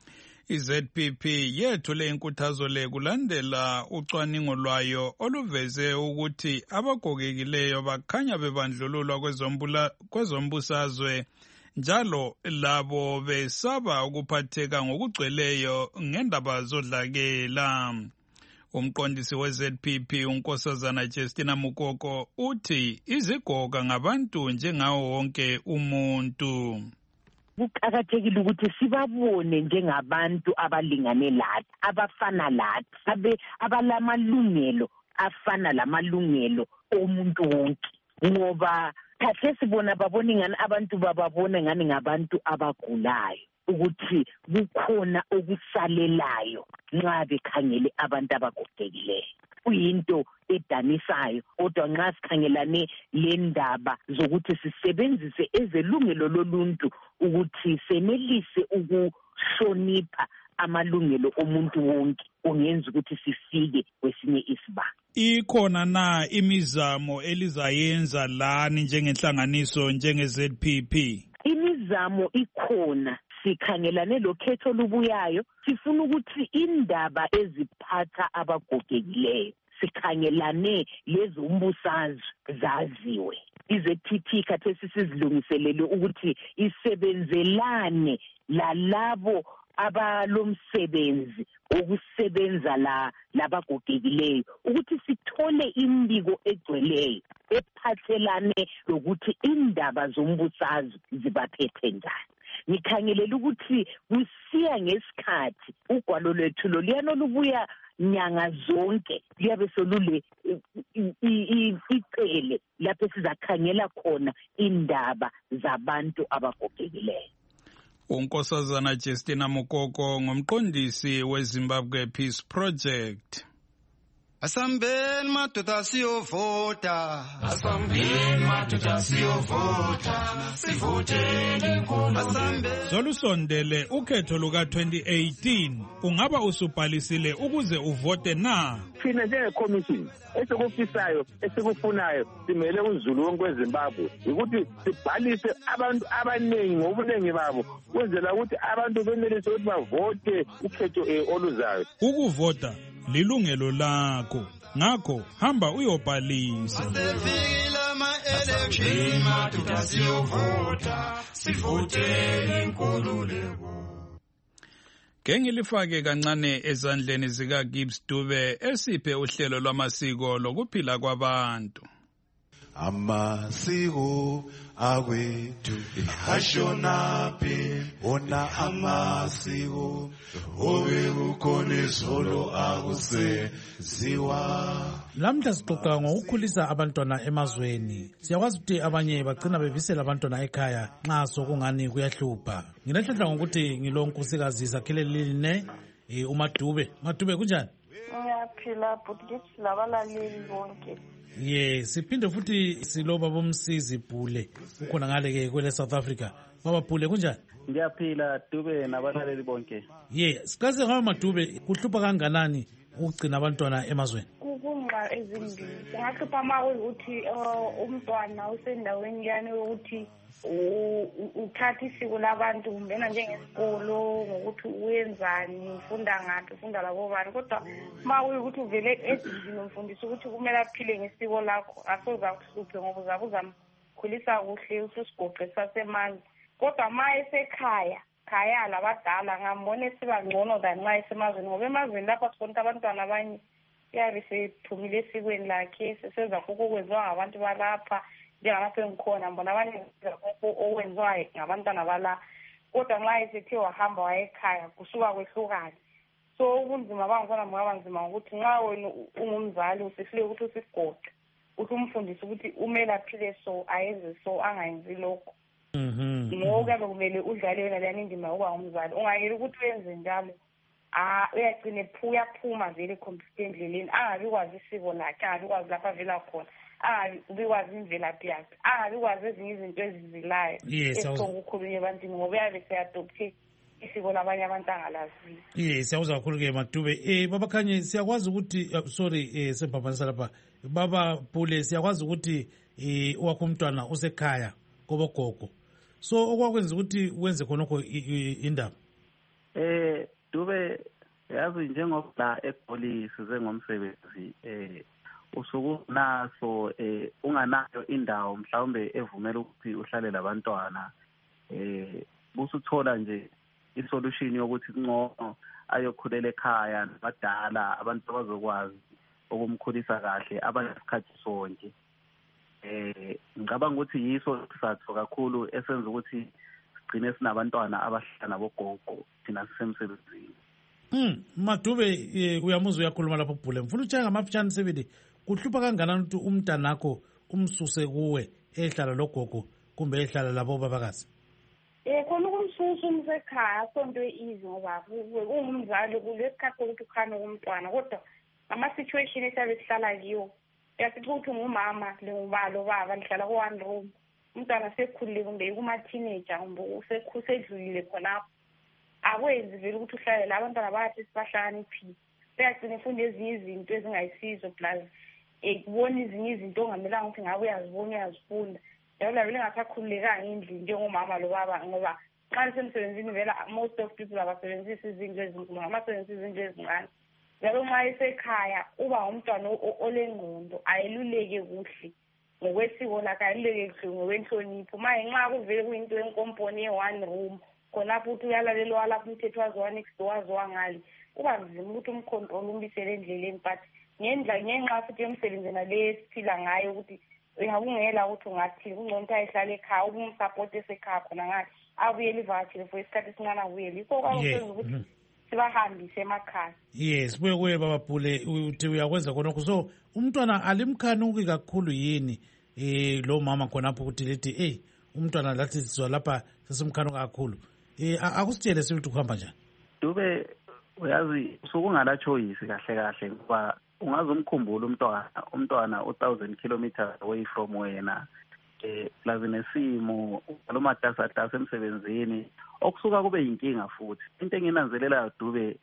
iZPP yethule inkuthazo le kulandela ucwaningo lwayo oluveze ukuthi abagogekileyo bakhanya bebandlululwa kwezombusazwe njalo labo besaba ukuphatheka ngokugcweleyo ngendaba zodlakela. Umqondisi weZPP uNkosazana Justina Mukoko uthi izigoga ngabantu njengawo wonke umuntu. Kuqakathekile ukuthi sibabone njengabantu abalingane lathi, abafana lathi, abalamalungelo afana lamalungelo omuntu wonke. Ngoba kahle sibona babona ingane abantu bababona ngani ngabantu abagulayo, ukuthi kukhona okusalelayo nxa bekhangele abantu abagogekileyo. Kuyinto edanisayo, kodwa nxa sikhangelane le ndaba zokuthi sisebenzise ezelungelo loluntu ukuthi senelise ukuhlonipha amalungelo omuntu wonke, kungenza ukuthi sifike kwesinye isibanga. Ikhona na imizamo elizayenza lani njengenhlanganiso njengeZPP? Imizamo ikhona. Sikhangelane lokhetho lubuyayo, sifuna ukuthi indaba eziphatha abagogekileyo sikhangelane lezombusazwe zaziwe. iZPP khathesi sizilungiselele ukuthi isebenzelane lalabo abalomsebenzi wokusebenza labagogekileyo ukuthi sithole imbiko egcweleyo ephathelane lokuthi indaba zombusazwe zibaphethe njani. Ngikhangelela ukuthi kusiya ngesikhathi ugwalo lwethu loluyana lubuya nyanga zonke liyabe solule icele lapho sizakhangela khona indaba zabantu abagogekileyo. uNkosazana Justina Mukoko ngumqondisi weZimbabwe Peace Project. Asambeni madoda siyovota, asambeni madoda siyovota, sivoteni inkulumo. Solusondele ukhetho luka 2018 ungaba usubhalisile ukuze uvote na? Thina njengeCommission esikufisayo esikufunayo simele uZulu wonke weZimbabwe ukuthi sibhalise abantu abaningi ngobunengi babo kwenzela ukuthi abantu benelise ukuthi bavote ukhetho oluzayo. Ukuvota lilungelo lakho, ngakho hamba uyobhalisa. Masefikile ama-election madoda siyovota, sivoteni inkululeko. Ngengilifake kancane ezandleni zika Gibbs Dube esiphe uhlelo lwamasiko lokuphila kwabantu. Amasiko awethu ashonaphi ona amasiko obe kukhona izolo akusenziwa. Lamhla sixoxa ngokukhulisa abantwana emazweni. Siyakwazi ukuthi abanye bagcina bevisela abantwana ekhaya nxa sokungani kuyahlupha. Nginahlohla ngokuthi ngilonkosikazi Sakhelelini uMadube. Madube kunjani? Ngiyaphila but ngithi labalaleli bonke. Siphinde futhi siloba bomsizi Bhule ukhona ngale ke kwele South Africa. Baba Bhule kunjani? Ngiyaphila Dube nabalaleli bonke. Sikaze ngabe Madube kuhlupha kanganani ukugcina abantwana emazweni? Kunqa ezimbili. Singahlupha ukuthi umntwana usendaweni yani ukuthi uthatha isiko labantu kumbena njengesikolo ngokuthi uyenzani, ufunda ngathi, ufunda labo bani, kodwa ukuthi uvele ezindlini umfundisa ukuthi kumele aphile ngesiko lakho asoza kuhluphe ngoba uzamkhulisa kuhle usigoqe sasemanzi. Kodwa esekhaya labadala ngambone siba ngcono than nxa esemazweni ngoba emazweni lapha sibona abantwana abanye yabe sephumile esikweni lakhe sesenza okwenziwa ngabantu balapha njengalapho engikhona mbona abanye okwenziwayo ngabantwana bala, kodwa nxa esethe wahamba wayekhaya kusuka kwehlukane. So ubunzima bangkhona bungaba nzima ngokuthi nxa wena ungumzali usifile ukuthi usigoqe uthi umfundise ukuthi umele aphile so ayenze so angayenzi lokho. Ngoba kuyabe kumele udlale yona leyani indima yokuba ngumzali. Ungayeli ukuthi uyenze njalo uyagcine uyaphuma vele completely endleleni angabikwazi isiko lakhe, angabikwazi lapha avela khona, angabikwazi imvelaphi yakhe, angabikwazi ezinye izinto ezizilayo esonke ukhulunywe ebantwini ngoba uyabe seyadopthe isiko labanye abantu angalaziyo. Siyawuzwa kakhulu-ke Madube. Baba Khanye, siyakwazi ukuthi semphambanisa lapha Baba Pule, siyakwazi ukuthi wakho umntwana usekhaya kobogogo, so okwakwenza ukuthi wenze khonokho indaba? Dube, yazi njengoba eGoli size ngomsebenzi usuku naso unganayo indawo mhlawumbe evumela ukuthi uhlale labantwana, busuthola nje isolution yokuthi ngcono ayokhulela ekhaya nabadala, abantu abazokwazi ukumkhulisa kahle abanesikhathi sonke. Ngicabanga ukuthi yiso isizathu kakhulu esenza ukuthi sigcine sinabantwana abahlala nabogogo thina sisemsebenzini. Madube, uyamuzwa uyakhuluma lapho Bhule, ngifuna utshaya ngamafitshane sibili, kuhlupha kangakanani ukuthi umntanakho umsuse kuwe ehlala logogo kumbe ehlala labo babakazi? Khona ukumsusa umsekhaya sonto easy ngoba ungumzali kulesikhathi sokuthi ukhane kumntwana, kodwa ama-situation esiyabe sihlala kiwo uyasithi ukuthi ngumama lengubalo baba lihlala ku-one room, umntwana sekhulile kumbe kuma-teenager kumbe usedlulile khonapho, akwenzi vele ukuthi uhlale la abantwana bathi sibahlakaniphile, beyagcina ifunda ezinye izinto ezingayisizo plus kubona ezinye izinto ongamelanga ukuthi ngabe uyazibona uyazifunda, yabo vele ngasakhululekanga endlini njengomama lo baba, ngoba xa nisemsebenzini vele most of people abasebenzisi izinto ezinkulu, ngamasebenzisa izinto ezincane. Njalo nxa esekhaya uba umntwana olengqondo ayeluleke kuhle ngokwesiko lakhe, ayeluleke kuhle ngokwenhlonipho. Manje nxa kuvele kuyinto yenkomponi ye-one room khonapho ukuthi uyalalelwa lapho umthetho waziwa next waziwa ngale, kuba nzima ukuthi umkhontrol umbisele endleleni. But ngenxa futhi yomsebenzi nale esiphila ngayo ukuthi uyakungela ukuthi ungathi kungcono ukuthi ayehlala ekhaya, ukumsupport esekhaya khona ngathi abuyele ivakashile for isikhathi esincane abuyele. Yikho kwakwenza ukuthi sibahambise emakhaya. Yes, kuye Baba Bhule, uthi uyakwenza khonokho. So umntwana alimkhanuki kakhulu yini lo mama khonapho ukuthi lithi umntwana lathi sizwa lapha sesimkhanuka kakhulu? Akusitshele sithi kuhamba njani? Dube, uyazi usukungala choice kahle ngoba ungaze umkhumbule umntwana 1000 kilometers away from wena, plus nesimo lo matasa emsebenzini okusuka kube yinkinga. Futhi into enginanzelela Dube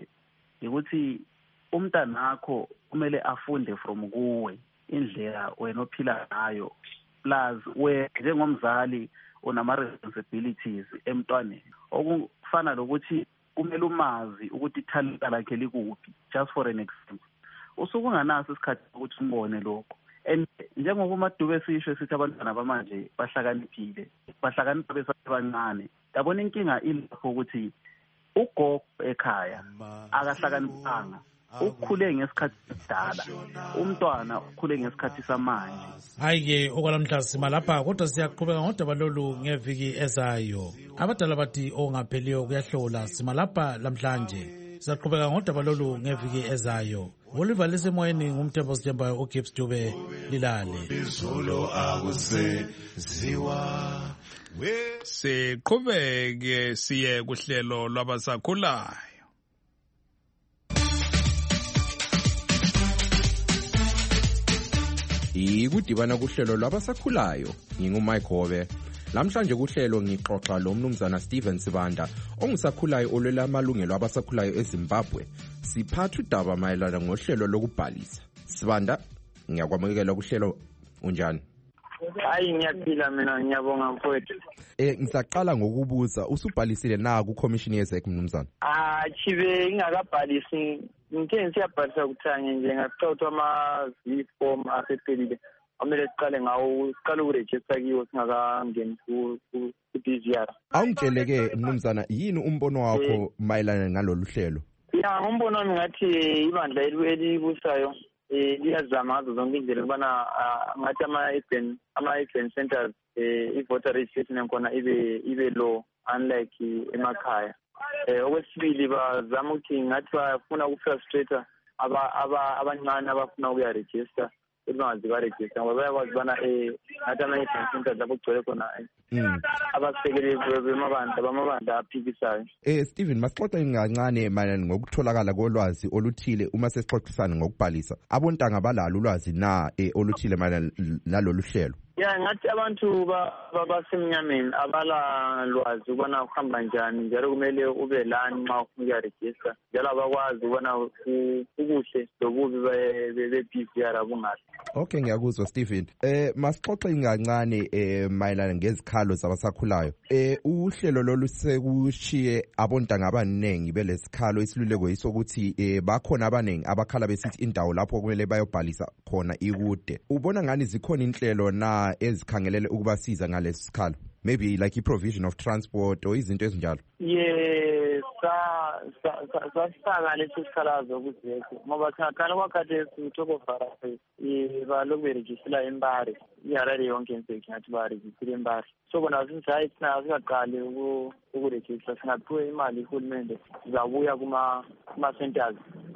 ukuthi umntanakho kumele afunde from kuwe indlela wena ophila ngayo, plus we njengomzali unama responsibilities emntwaneni, okufana lokuthi kumele umazi ukuthi ithalenta lakhe likuphi. Just for an example, usuku unganaso isikhathi ukuthi umbone lokho. And njengoba uMadube sisho sithi abantwana bamanje bahlakaniphile, bahlakanipha besasebancane. Yabona inkinga ilapho ukuthi ugogo ekhaya akahlakaniphanga, ukhule ngesikhathi sidala, umntwana ukhule ngesikhathi samanje. Hayi-ke okwalamhla sima lapha, kodwa siyaqhubeka ngodaba lolu ngeviki ezayo. Abadala bathi ongapheliyo kuyahlola. Sima lapha lamhlanje, sizaqhubeka ngodaba lolu ngeviki ezayo. Oliver lisemoyeni, ngumthembo sithembayo uGibbs Dube, lilale. Siqhubeke siye kuhlelo lwabasakhulayo. Ikudibana kuhlelo lwabasakhulayo, ngingumike Hobe. Lamhlanje kuhlelo ngixoxa lo mnumzana Steven Sibanda ongusakhulayo olwela amalungelo abasakhulayo eZimbabwe. Siphatha udaba mayelana ngohlelo lokubhalisa. Sibanda, ngiyakwamukela kuhlelo, unjani? Hayi, ngiyaphila mina, ngiyabonga mfowethu. Ngisaqala ngokubuza, usubhalisile na ku commission yezek mnumzana? Chibe ingakabhalisi, ngike siyabhalisa kuthanye nje ngacotha ama form asephelile. Amele siqale ngawo, siqale ukuregister kiwo singakangeni ku DGR. Awungitsheleke mnumzana, yini umbono wakho mayelana ngalolu hlelo? Ya, umbono wami ngathi ibandla elibusayo liyazama ngazo zonke indlela ukubana ngathi ama-event centers i-voter registration yakhona ibe low unlike emakhaya. Okwesibili bazama ukuthi ngathi bafuna ukufrustrata abancane abafuna ukuyaregister ukuthi bangazi baregister ngoba bayakwazi ubana ngathi ama-event centers lapho kugcwele khona abasekeli bamabandla aphikisayo. Stephen, masixoxe kancane mayelana ngokutholakala kolwazi oluthile uma sesixoxisana ngokubhalisa. Abontanga balalo ulwazi na oluthile mayelana nalolu hlelo? Ngathi abantu basemnyameni abala lwazi ubona kuhamba njani, njalo kumele ube lani nxa ufuna ukuyaregister, njalo abakwazi ubona ubuhle lobubi be-PVR abungaphi. Okay, ngiyakuzwa Stephen. Masixoxe kancane mayelana ngezikhalo zabasakhulayo. Uhlelo lolu sekushiye abontanga abaningi belesikhalo, isiluleko yisokuthi bakhona abaningi abakhala besithi indawo lapho kumele bayobhalisa khona ikude. Ubona ngani zikhona inhlelo na ezikhangelele ukubasiza ngalesi sikhalo? Maybe like i-provision of transport or izinto ezinjalo? Yes, sasifaka lesi sikhalazo kuzekho ngoba khakhala kwakhathesi uthokofara balokhu berejistila eMbari, iharare yonke inseki ngathi barejistile eMbari. So bona since hayi singaqali ukurejista, singaphiwe imali ihulumende sizabuya kuma-centers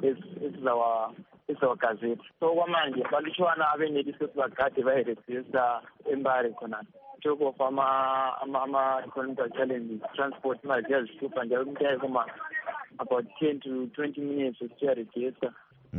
esizawagazethi. So kwamanje balutshwana abeneli sesibagade bayirejista eMbari khona. Talk of ama-economical challenges, transport imali ziyazihlupha njalo umuntu ayekoma about 10 to 20 minutes usiyaregister.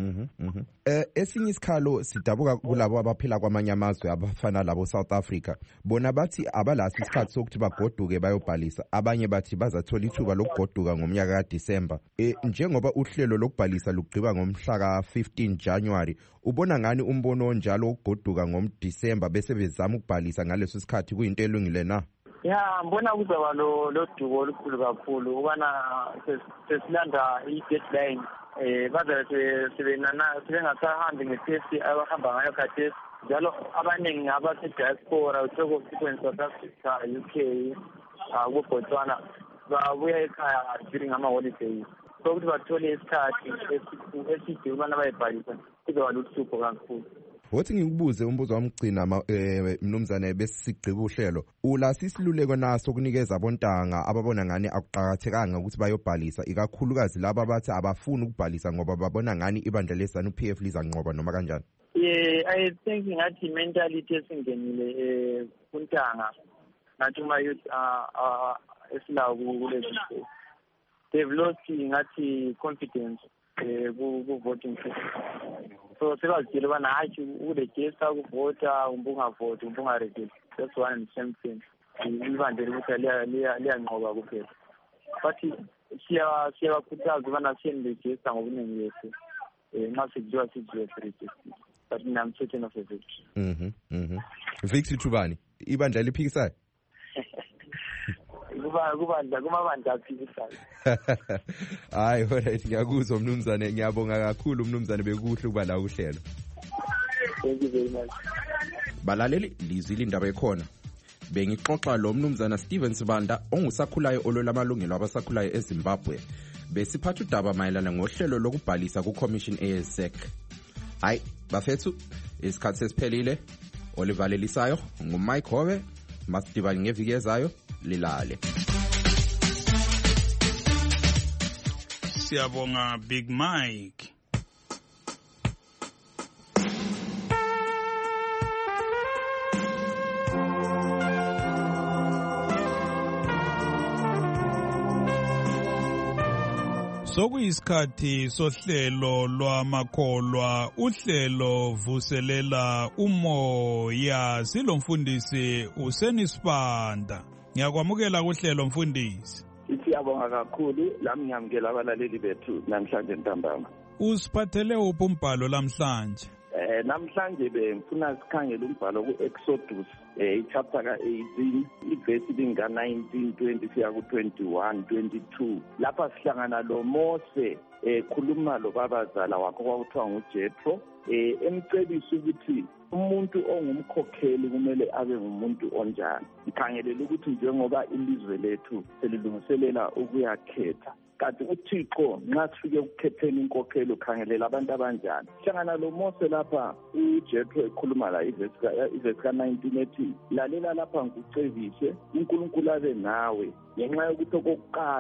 Esinye isikhalo sidabuka kulabo abaphila kwamanye amazwe abafana labo South Africa. Bona bathi abalazi isikhathi sokuthi bagoduke bayobhalisa. Abanye bathi bazathola ithuba lokugoduka ngomnyaka kaDisemba. Njengoba uhlelo lokubhalisa lugqiba ngomhla ka-15 January, ubona ngani umbono onjalo ukugoduka ngomDisemba bese bezama ukubhalisa ngaleso sikhathi kuyinto elungile na? Mbona kuzaba lo duko olukhulu kakhulu ubana sesilanda i-deadline. Bazabe sebengasahambi ngetesti abahamba ngayo khathesi, njalo abaningi abase-diaspora utoko people South Africa, UK, kuBotswana babuya ekhaya during ama-holidays. So ukuthi bathole isikhathi eside ubana bayibhalisa kuzaba luhlupho kakhulu. Wothi ngikubuze umbuzo wamgcina mnumzane besigqiba uhlelo, ulasi isiluleko naso kunikeza abontanga ababona ngani akuqhakathekanga ukuthi bayobhalisa, ikakhulukazi laba abathi abafuni ukubhalisa ngoba babona ngani ibandla lesanu PF lizanqoba noma kanjani? I think ngathi mentality esingenile kuntanga ngathi uma youth esilawo kulezi zinto, they've lost ngathi confidence ku-voting system. So sebazitshela ubana hayi ukurejista ukuvota umbungavoti umbungarejista, that's one and the same thing. Ibandla ukuthi liyanqoba kuphela. But siyabakhuthaza ubana siyenirejista ngobuningi bethu nxa sekuthiwa sizoyirejista. But I'm certain of a victory. Victory Thubani, ibandla liphikisayo? kumabandla aphikisayo. Hayi, alright, ngiyakuzwa mnumzane, ngiyabonga kakhulu mnumzane, bekuhle ukuba la uhlelo. Thank you very much. Balaleli, lizile indaba ekhona. Bengixoxa lo mnumzana Stephen Sibanda ongusakhulayo olwelamalungelo abasakhulayo eZimbabwe. Besiphatha udaba mayelana ngohlelo lokubhalisa ku-Commission ASEC. Hayi, bafethu, isikhathi sesiphelile. Olivalelisayo nguMike Hove, masidibane ngeviki ezayo, lilale. Siyabonga Big Mike. Sokuyisikhathi sohlelo lwamakholwa, uhlelo vuselela umoya. Silomfundisi uSenisibanda. Ngiyakwamukela kuhlelo mfundisi. Siyabonga kakhulu, lami ngiyamukela abalaleli bethu namhlanje ntambama. Usiphathele uphi umbhalo lamhlanje? Namhlanje bengifuna sikhangele umbhalo ku-Exodus chapter ka-18 ivesi linga-19 20 siya ku-21 22. Lapha sihlangana lo Mose khuluma lo babazala wakho kwakuthiwa nguJethro, emcebisa ukuthi umuntu ongumkhokheli kumele abe ngumuntu onjani. Ngikhangelela ukuthi njengoba ilizwe lethu selilungiselela ukuyakhetha, kanti uThixo nxa sifike ukukhetheni inkokheli ukhangelela abantu abanjani. Hlangana lo Mose lapha uJethro ekhuluma la ivesi ka-19 ethi, lalela lapha ngikucebise, uNkulunkulu abe nawe ngenxa yokuthi okokuqala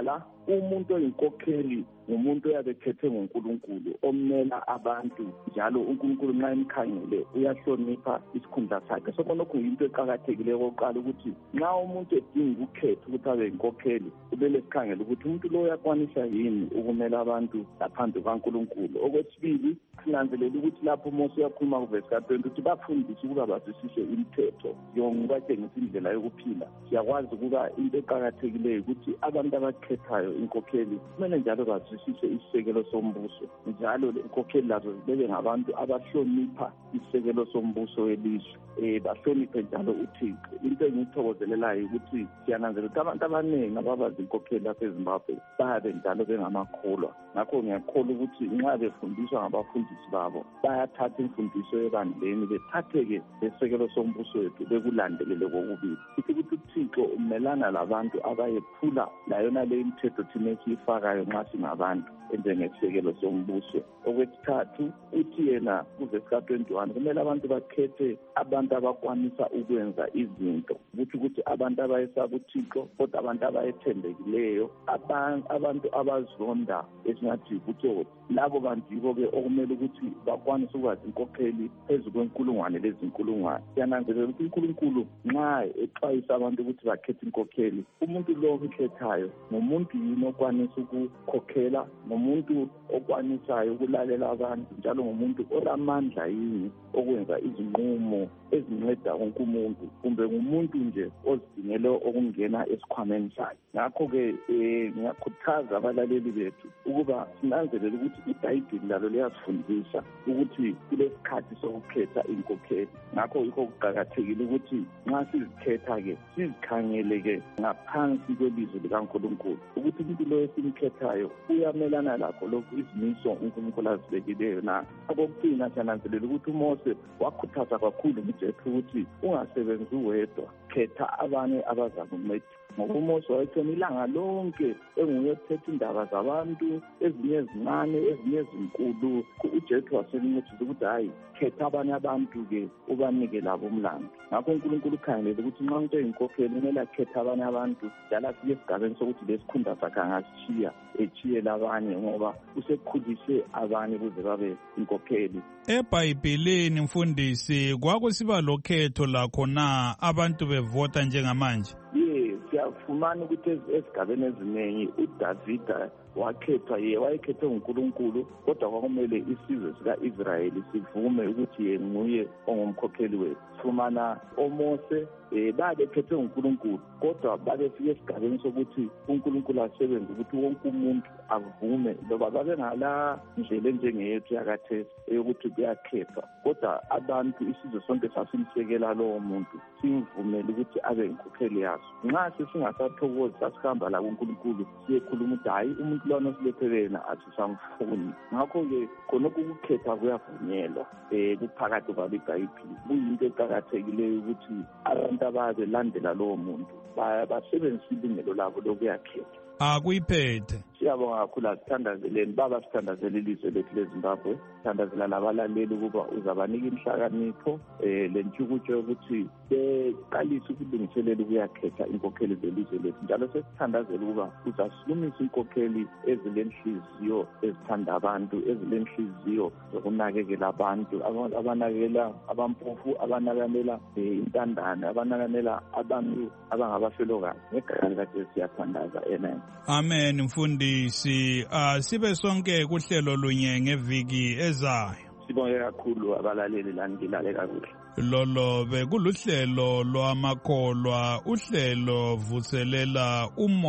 umuntu oyinkokheli ngumuntu oyabe ekhethwe nguNkulunkulu omela abantu njalo uNkulunkulu nxa emkhangele uyahlonipha isikhundla sakhe. So khonokho yinto eqakathekileyo okokuqala ukuthi nxa umuntu edinga ukukhetha ukuthi abe yinkokheli kumele sikhangele ukuthi umuntu lo uyakwanisa yini ukumela abantu ngaphandle kwaNkulunkulu. Okwesibili sinanzelela ukuthi lapho uMose uyakhuluma kuvesi ka-20 ukuthi bafundise ukuba bazwisise imithetho yokubatshengisa indlela yokuphila. Siyakwazi ukuba into eqakathekileyo ukuthi abantu abakhethayo inkokheli kumele njalo bazwisise isisekelo sombuso, njalo inkokheli lazo zibe ngabantu abahlonipha isisekelo sombuso welizwe, bahloniphe njalo uThixo. Into engiyithokozelelayo ukuthi siyananzelela ukuthi abantu abaningi ababazi inkokheli yaseZimbabwe bayabe njalo bengamakholwa. Ngakho ngiyakholwa ukuthi nxa befundiswa ngabafundisi babo bayathatha imfundiso ebandleni bethathe-ke lesisekelo sombuso wethu bekulandelele kokubili. Ukuthi uThixo umelana labantu abayephula layona le imithetho thina esiyifakayo nxa singabantu njengesisekelo sombuso. Okwesithathu uthi yena kuvesi ka-21 kumele abantu bakhethe abantu abakwanisa ukwenza izinto, ukuthi abantu abayesaba uThixo kodwa abantu abayethembekileyo, abantu abazonda esingathi butsotsi. Labo bantu yibo-ke okumele ukuthi bakwanise ukwazi inkokheli phezu kwenkulungwane lezinkulungwane. Siyananzelela ukuthi uNkulunkulu nxa exwayisa abantu ukuthi bakhethe inkokheli, umuntu lo omkhethayo ngumuntu yini okwanisa ukukhokhela, ngumuntu okwanisayo ukulalela abantu, njalo ngumuntu olamandla yini okwenza izinqumo ezinceda wonke umuntu, kumbe ngumuntu nje ozidingele okungena esikhwameni sakhe. Ngakho-ke ngiyakhuthaza abalaleli bethu ukuba sinanzelele ukuthi iBhayibhili lalo liyasifundisa ukuthi kulesikhathi sokukhetha inkokheli. Ngakho yikho kuqakathekile ukuthi nxa sizikhetha-ke sizikhangele-ke ngaphansi kwelizwi likaNkulunkulu ukuthi umuntu lo esimkhethayo uyamelana lakho lokhu izimiso uNkulunkulu azibekileyo na. Okokucina siyananzelela ukuthi uMose wakhuthaza kakhulu uJethro ukuthi ungasebenzi uwedwa, khetha abanye abazakunceda. Ngoba uMose wayethona ilanga lonke enguye ophethe indaba zabantu, ezinye ezincane ezinye ezinkulu. uJethro wasemncedisa ukuthi hayi, khetha abanye abantu-ke ubanike labo umlando. Ngakho uNkulunkulu ukhangelele ukuthi nxa umuntu eyinkokheli kumele akhethe abanye abantu njalo afike esigabeni sokuthi lesikhundla sakhe angasishiya etshiyele abanye ngoba usekhulise abanye ukuze babe inkokheli. EBhayibhilini mfundisi kwakusiba lokhetho lakho na abantu bevota njengamanje? Siyafumana ukuthi esigabeni eziningi uDavida wakhethwa, wayekhethwe nguNkulunkulu, kodwa kwakumele isizwe sika-Israyeli sivume ukuthi yena nguye ongumkhokheli wethu. Sifumana oMose babekhethwe nguNkulunkulu, kodwa babefika esigabeni sokuthi uNkulunkulu asebenze ukuthi wonke umuntu avume, ngoba babengala ndlela enjengeyethu yakhathesi eyokuthi kuyakhethwa, kodwa abantu isizwe sonke sasimsekela lowo muntu, simvumele ukuthi abe inkokheli yaso. Nxa sesingasathokozi sasihamba la kuNkulunkulu siyekhuluma ukuthi hayi, umuntu lwana osilethele yena asisamfuni. Ngakho-ke khonokho ukukhetha kuyavunyelwa kuphakathi kwalo iBhayibhili. Kuyinto eqakathekileyo ukuthi abantu ababelandela lowo muntu basebenzise ilungelo labo lokuyakhetha. Akuyiphethe. Siyabonga kakhulu, asithandazeleni baba, sithandazela ilizwe lethu leZimbabwe, sithandazela labalaleli ukuba uzabanika inhlakanipho lentshukutsho yokuthi beqalise ukulungiselela ukuyakhetha inkokheli zelizwe lethu, njalo sesithandazela ukuba uzasilumisa inkokheli ezilenhliziyo ezithanda abantu, ezilenhliziyo zokunakekela abantu, abanakekela abampofu, abanakekela intandane, abanakekela abantu abangabafelokazi. Ngegama likaJesu siyathandaza. Amen. Amen mfundisi. Sibe sonke kuhlelo lunye ngeviki ezayo. Sibonge kakhulu abalaleli lani, ngilale kakuhle. Lolo bekuluhlelo lwamakholwa, uhlelo vuselela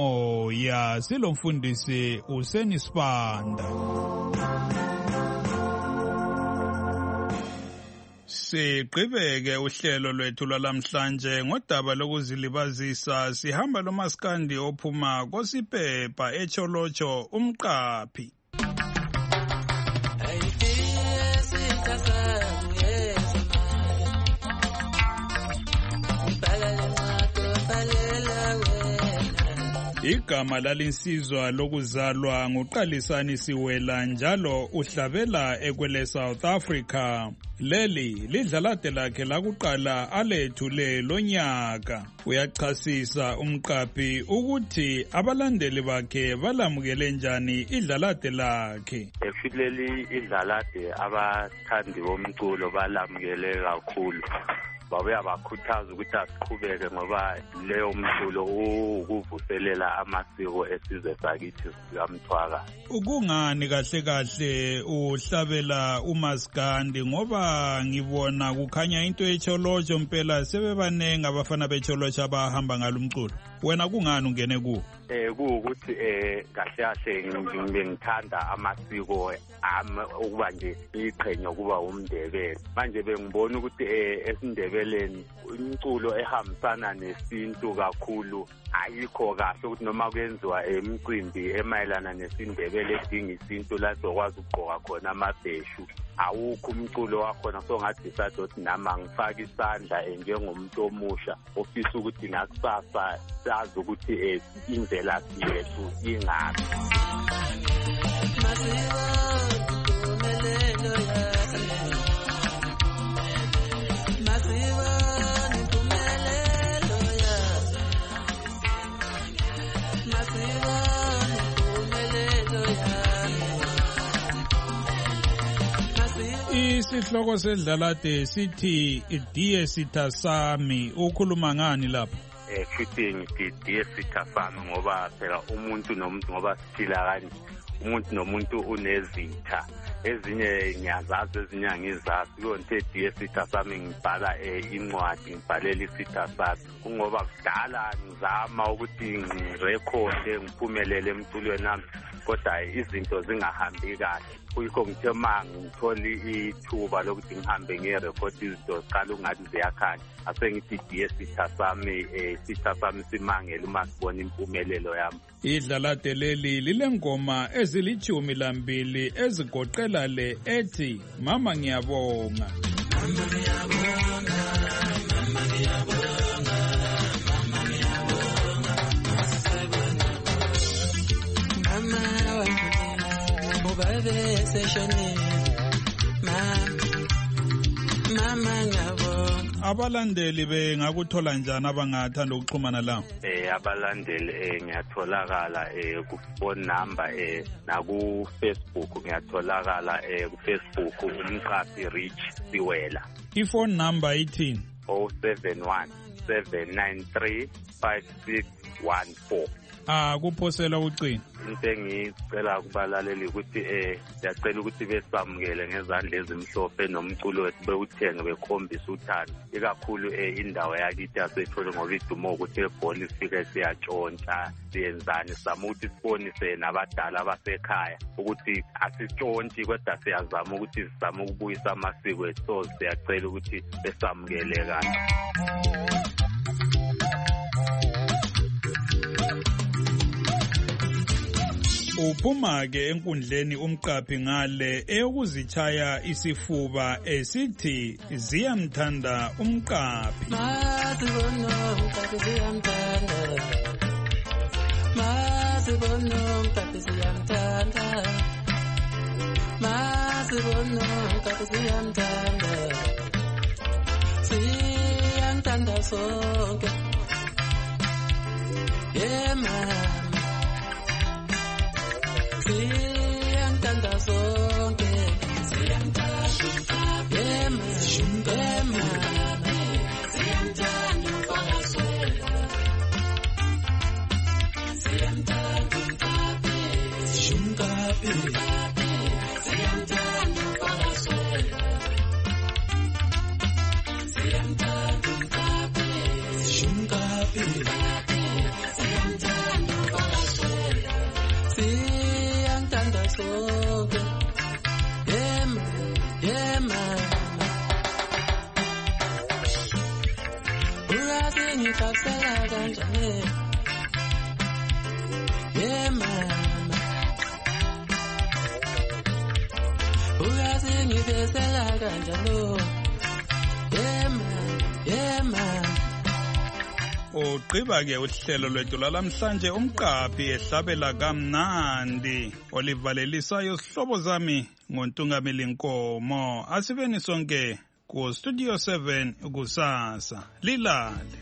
umoya. Silomfundisi uSenisibanda. Siqhubeke uhlelo lwethu lwalamhlanje ngodaba lokuzilibazisa. Sihamba lomaskandi ophuma kosiphepha eCholocho umqaphi. Igama lalinsizwa lokuzalwa nguQalisani Siwela njalo uhlabela ekwele South Africa. Leli lidlalade lakhe lakuqala alethule lonyaka. Uyachasisa umqaphi ukuthi abalandeli bakhe balamukele njani idlalade lakhe. Leli idlalade abathandi bomculo balamukele kakhulu. Babuya bakhuthaza ukuthi asiqhubeke ngoba leyo mculo ukuvuselela amasiko esizwe sakithi sikaMthwaka. Ukungani kahle kahle uhlabela uMaskandi ngoba ngibona kukhanya into echolotsho impela sebebanengi abafana becholotsho abahamba ngalumculo. Wena kungani ungene ku? Kuukuthi kahle ngithanda amasiko ukuba nje iqhenyo kuba umndebele. Manje bengibona ukuthi esindebeleni umculo ehambisana nesintu kakhulu ayikho kahle ukuthi noma kuyenziwa imicimbi emayelana nesindebele edinga isintu la sokwazi ukugqoka khona amabheshu. Awukho umculo wakhona so ngadecide ukuthi nama ngifaka isandla njengomuntu omusha ofisa ukuthi nakusasa sazi ukuthi indlela yethu ingaphi. Isihloko sedlalade sithi Diye Sitha Sami, ukhuluma ngani lapha? Futhi ngithi Diye Sitha Sami ngoba phela umuntu nomuntu ngoba siphila kanje, umuntu nomuntu unezitha. Ezinye ngiyazazi ezinye angizazi. Kuyonto Diye Sitha Sami ngibhala incwadi ngibhalela isitha sami. Kungoba kudala ngizama ukuthi ngirekhode ngiphumelele emculweni nami kodwa izinto zingahambi kahle. Kuyikho ngithe ngitholi ithuba lokuthi ngihambe ngirekhode izinto ziqala ungathi ziyakhanya. Asengithi Diye Sitha Sami, sitha sami simangele uma sibona impumelelo yami. Idlalade leli lilengoma ezilithumi ezigoqela le ethi Mama Ngiyabonga. Mama ngiyabonga, mama ngiyabonga, mama ngiyabonga. Mama wangena ubabe seshonile. Mama ngiyabonga. Abalandeli bengakuthola njani abangathanda ukuxhumana la? Abalandeli ngiyatholakala ku phone number naku Facebook ngiyatholakala ku Facebook umqaphi Rich Siwela. Phone number ithini? 071 793 5614. Kuphosela ucini. Into engicela kubalaleli ukuthi siyacela ukuthi besamukele ngezandla ezimhlophe nomculo wethu bewuthenge bekhombisa uthando. Ikakhulu indawo yakithi yaseThole ngoba idumo ukuthi eGoli sifike siyatshontsha siyenzani sama ukuthi sibonise nabadala abasekhaya ukuthi asitshontshi kodwa siyazama ukuthi sizame ukubuyisa amasiko ethu. So siyacela ukuthi besamukele kahle. Uphuma ke enkundleni umqaphi ngale eyokuzitshaya isifuba esithi ziyamthanda umqaphi. Masibona umqaphi ziyamthanda. Masibona umqaphi ziyamthanda. Masibona umqaphi ziyamthanda. Siyamthanda sonke. Yeah mama. Siyamthanda sonke. Siyamthanda umqaphi. Yeah mama. Siyamthanda umfakazwela. Siyamthanda umqaphi. Shumqaphi. Siyamthanda umfakazwela. Siyamthanda umqaphi. Shumqaphi. Siyamthanda umfakazwela. Siyamthanda sonke. Yeah mama. Uyazi ngifasela kanjani. Yeah mama. Uyazi ngifasela kanjani. Yeah mama. sigqiba-ke uhlelo lwethu lwalamhlanje umqaphi ehlabela kamnandi olivalelisayo sihlobo zami ngontungameli Nkomo. Asibeni sonke ku Studio 7 kusasa. Lilale.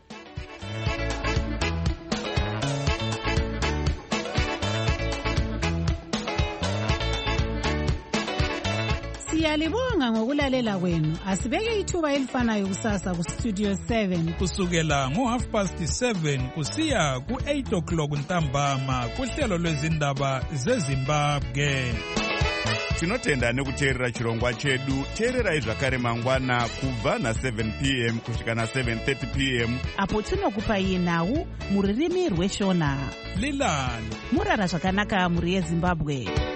Siyalibonga ngokulalela kwenu. Asibeke ithuba elifanayo kusasa ku Studio 7 kusukela ngo7:30 kusiya ku8 ntambama kuhlelo lwezindaba zeZimbabwe. Tinotenda nekuteerera chirongwa chedu. Teererai zvakare mangwana kubva na7 p.m. kusvika na7:30 p.m. apo tinokupai nhau muririmi rweshona. Lilani murara zvakanaka muri yeZimbabwe.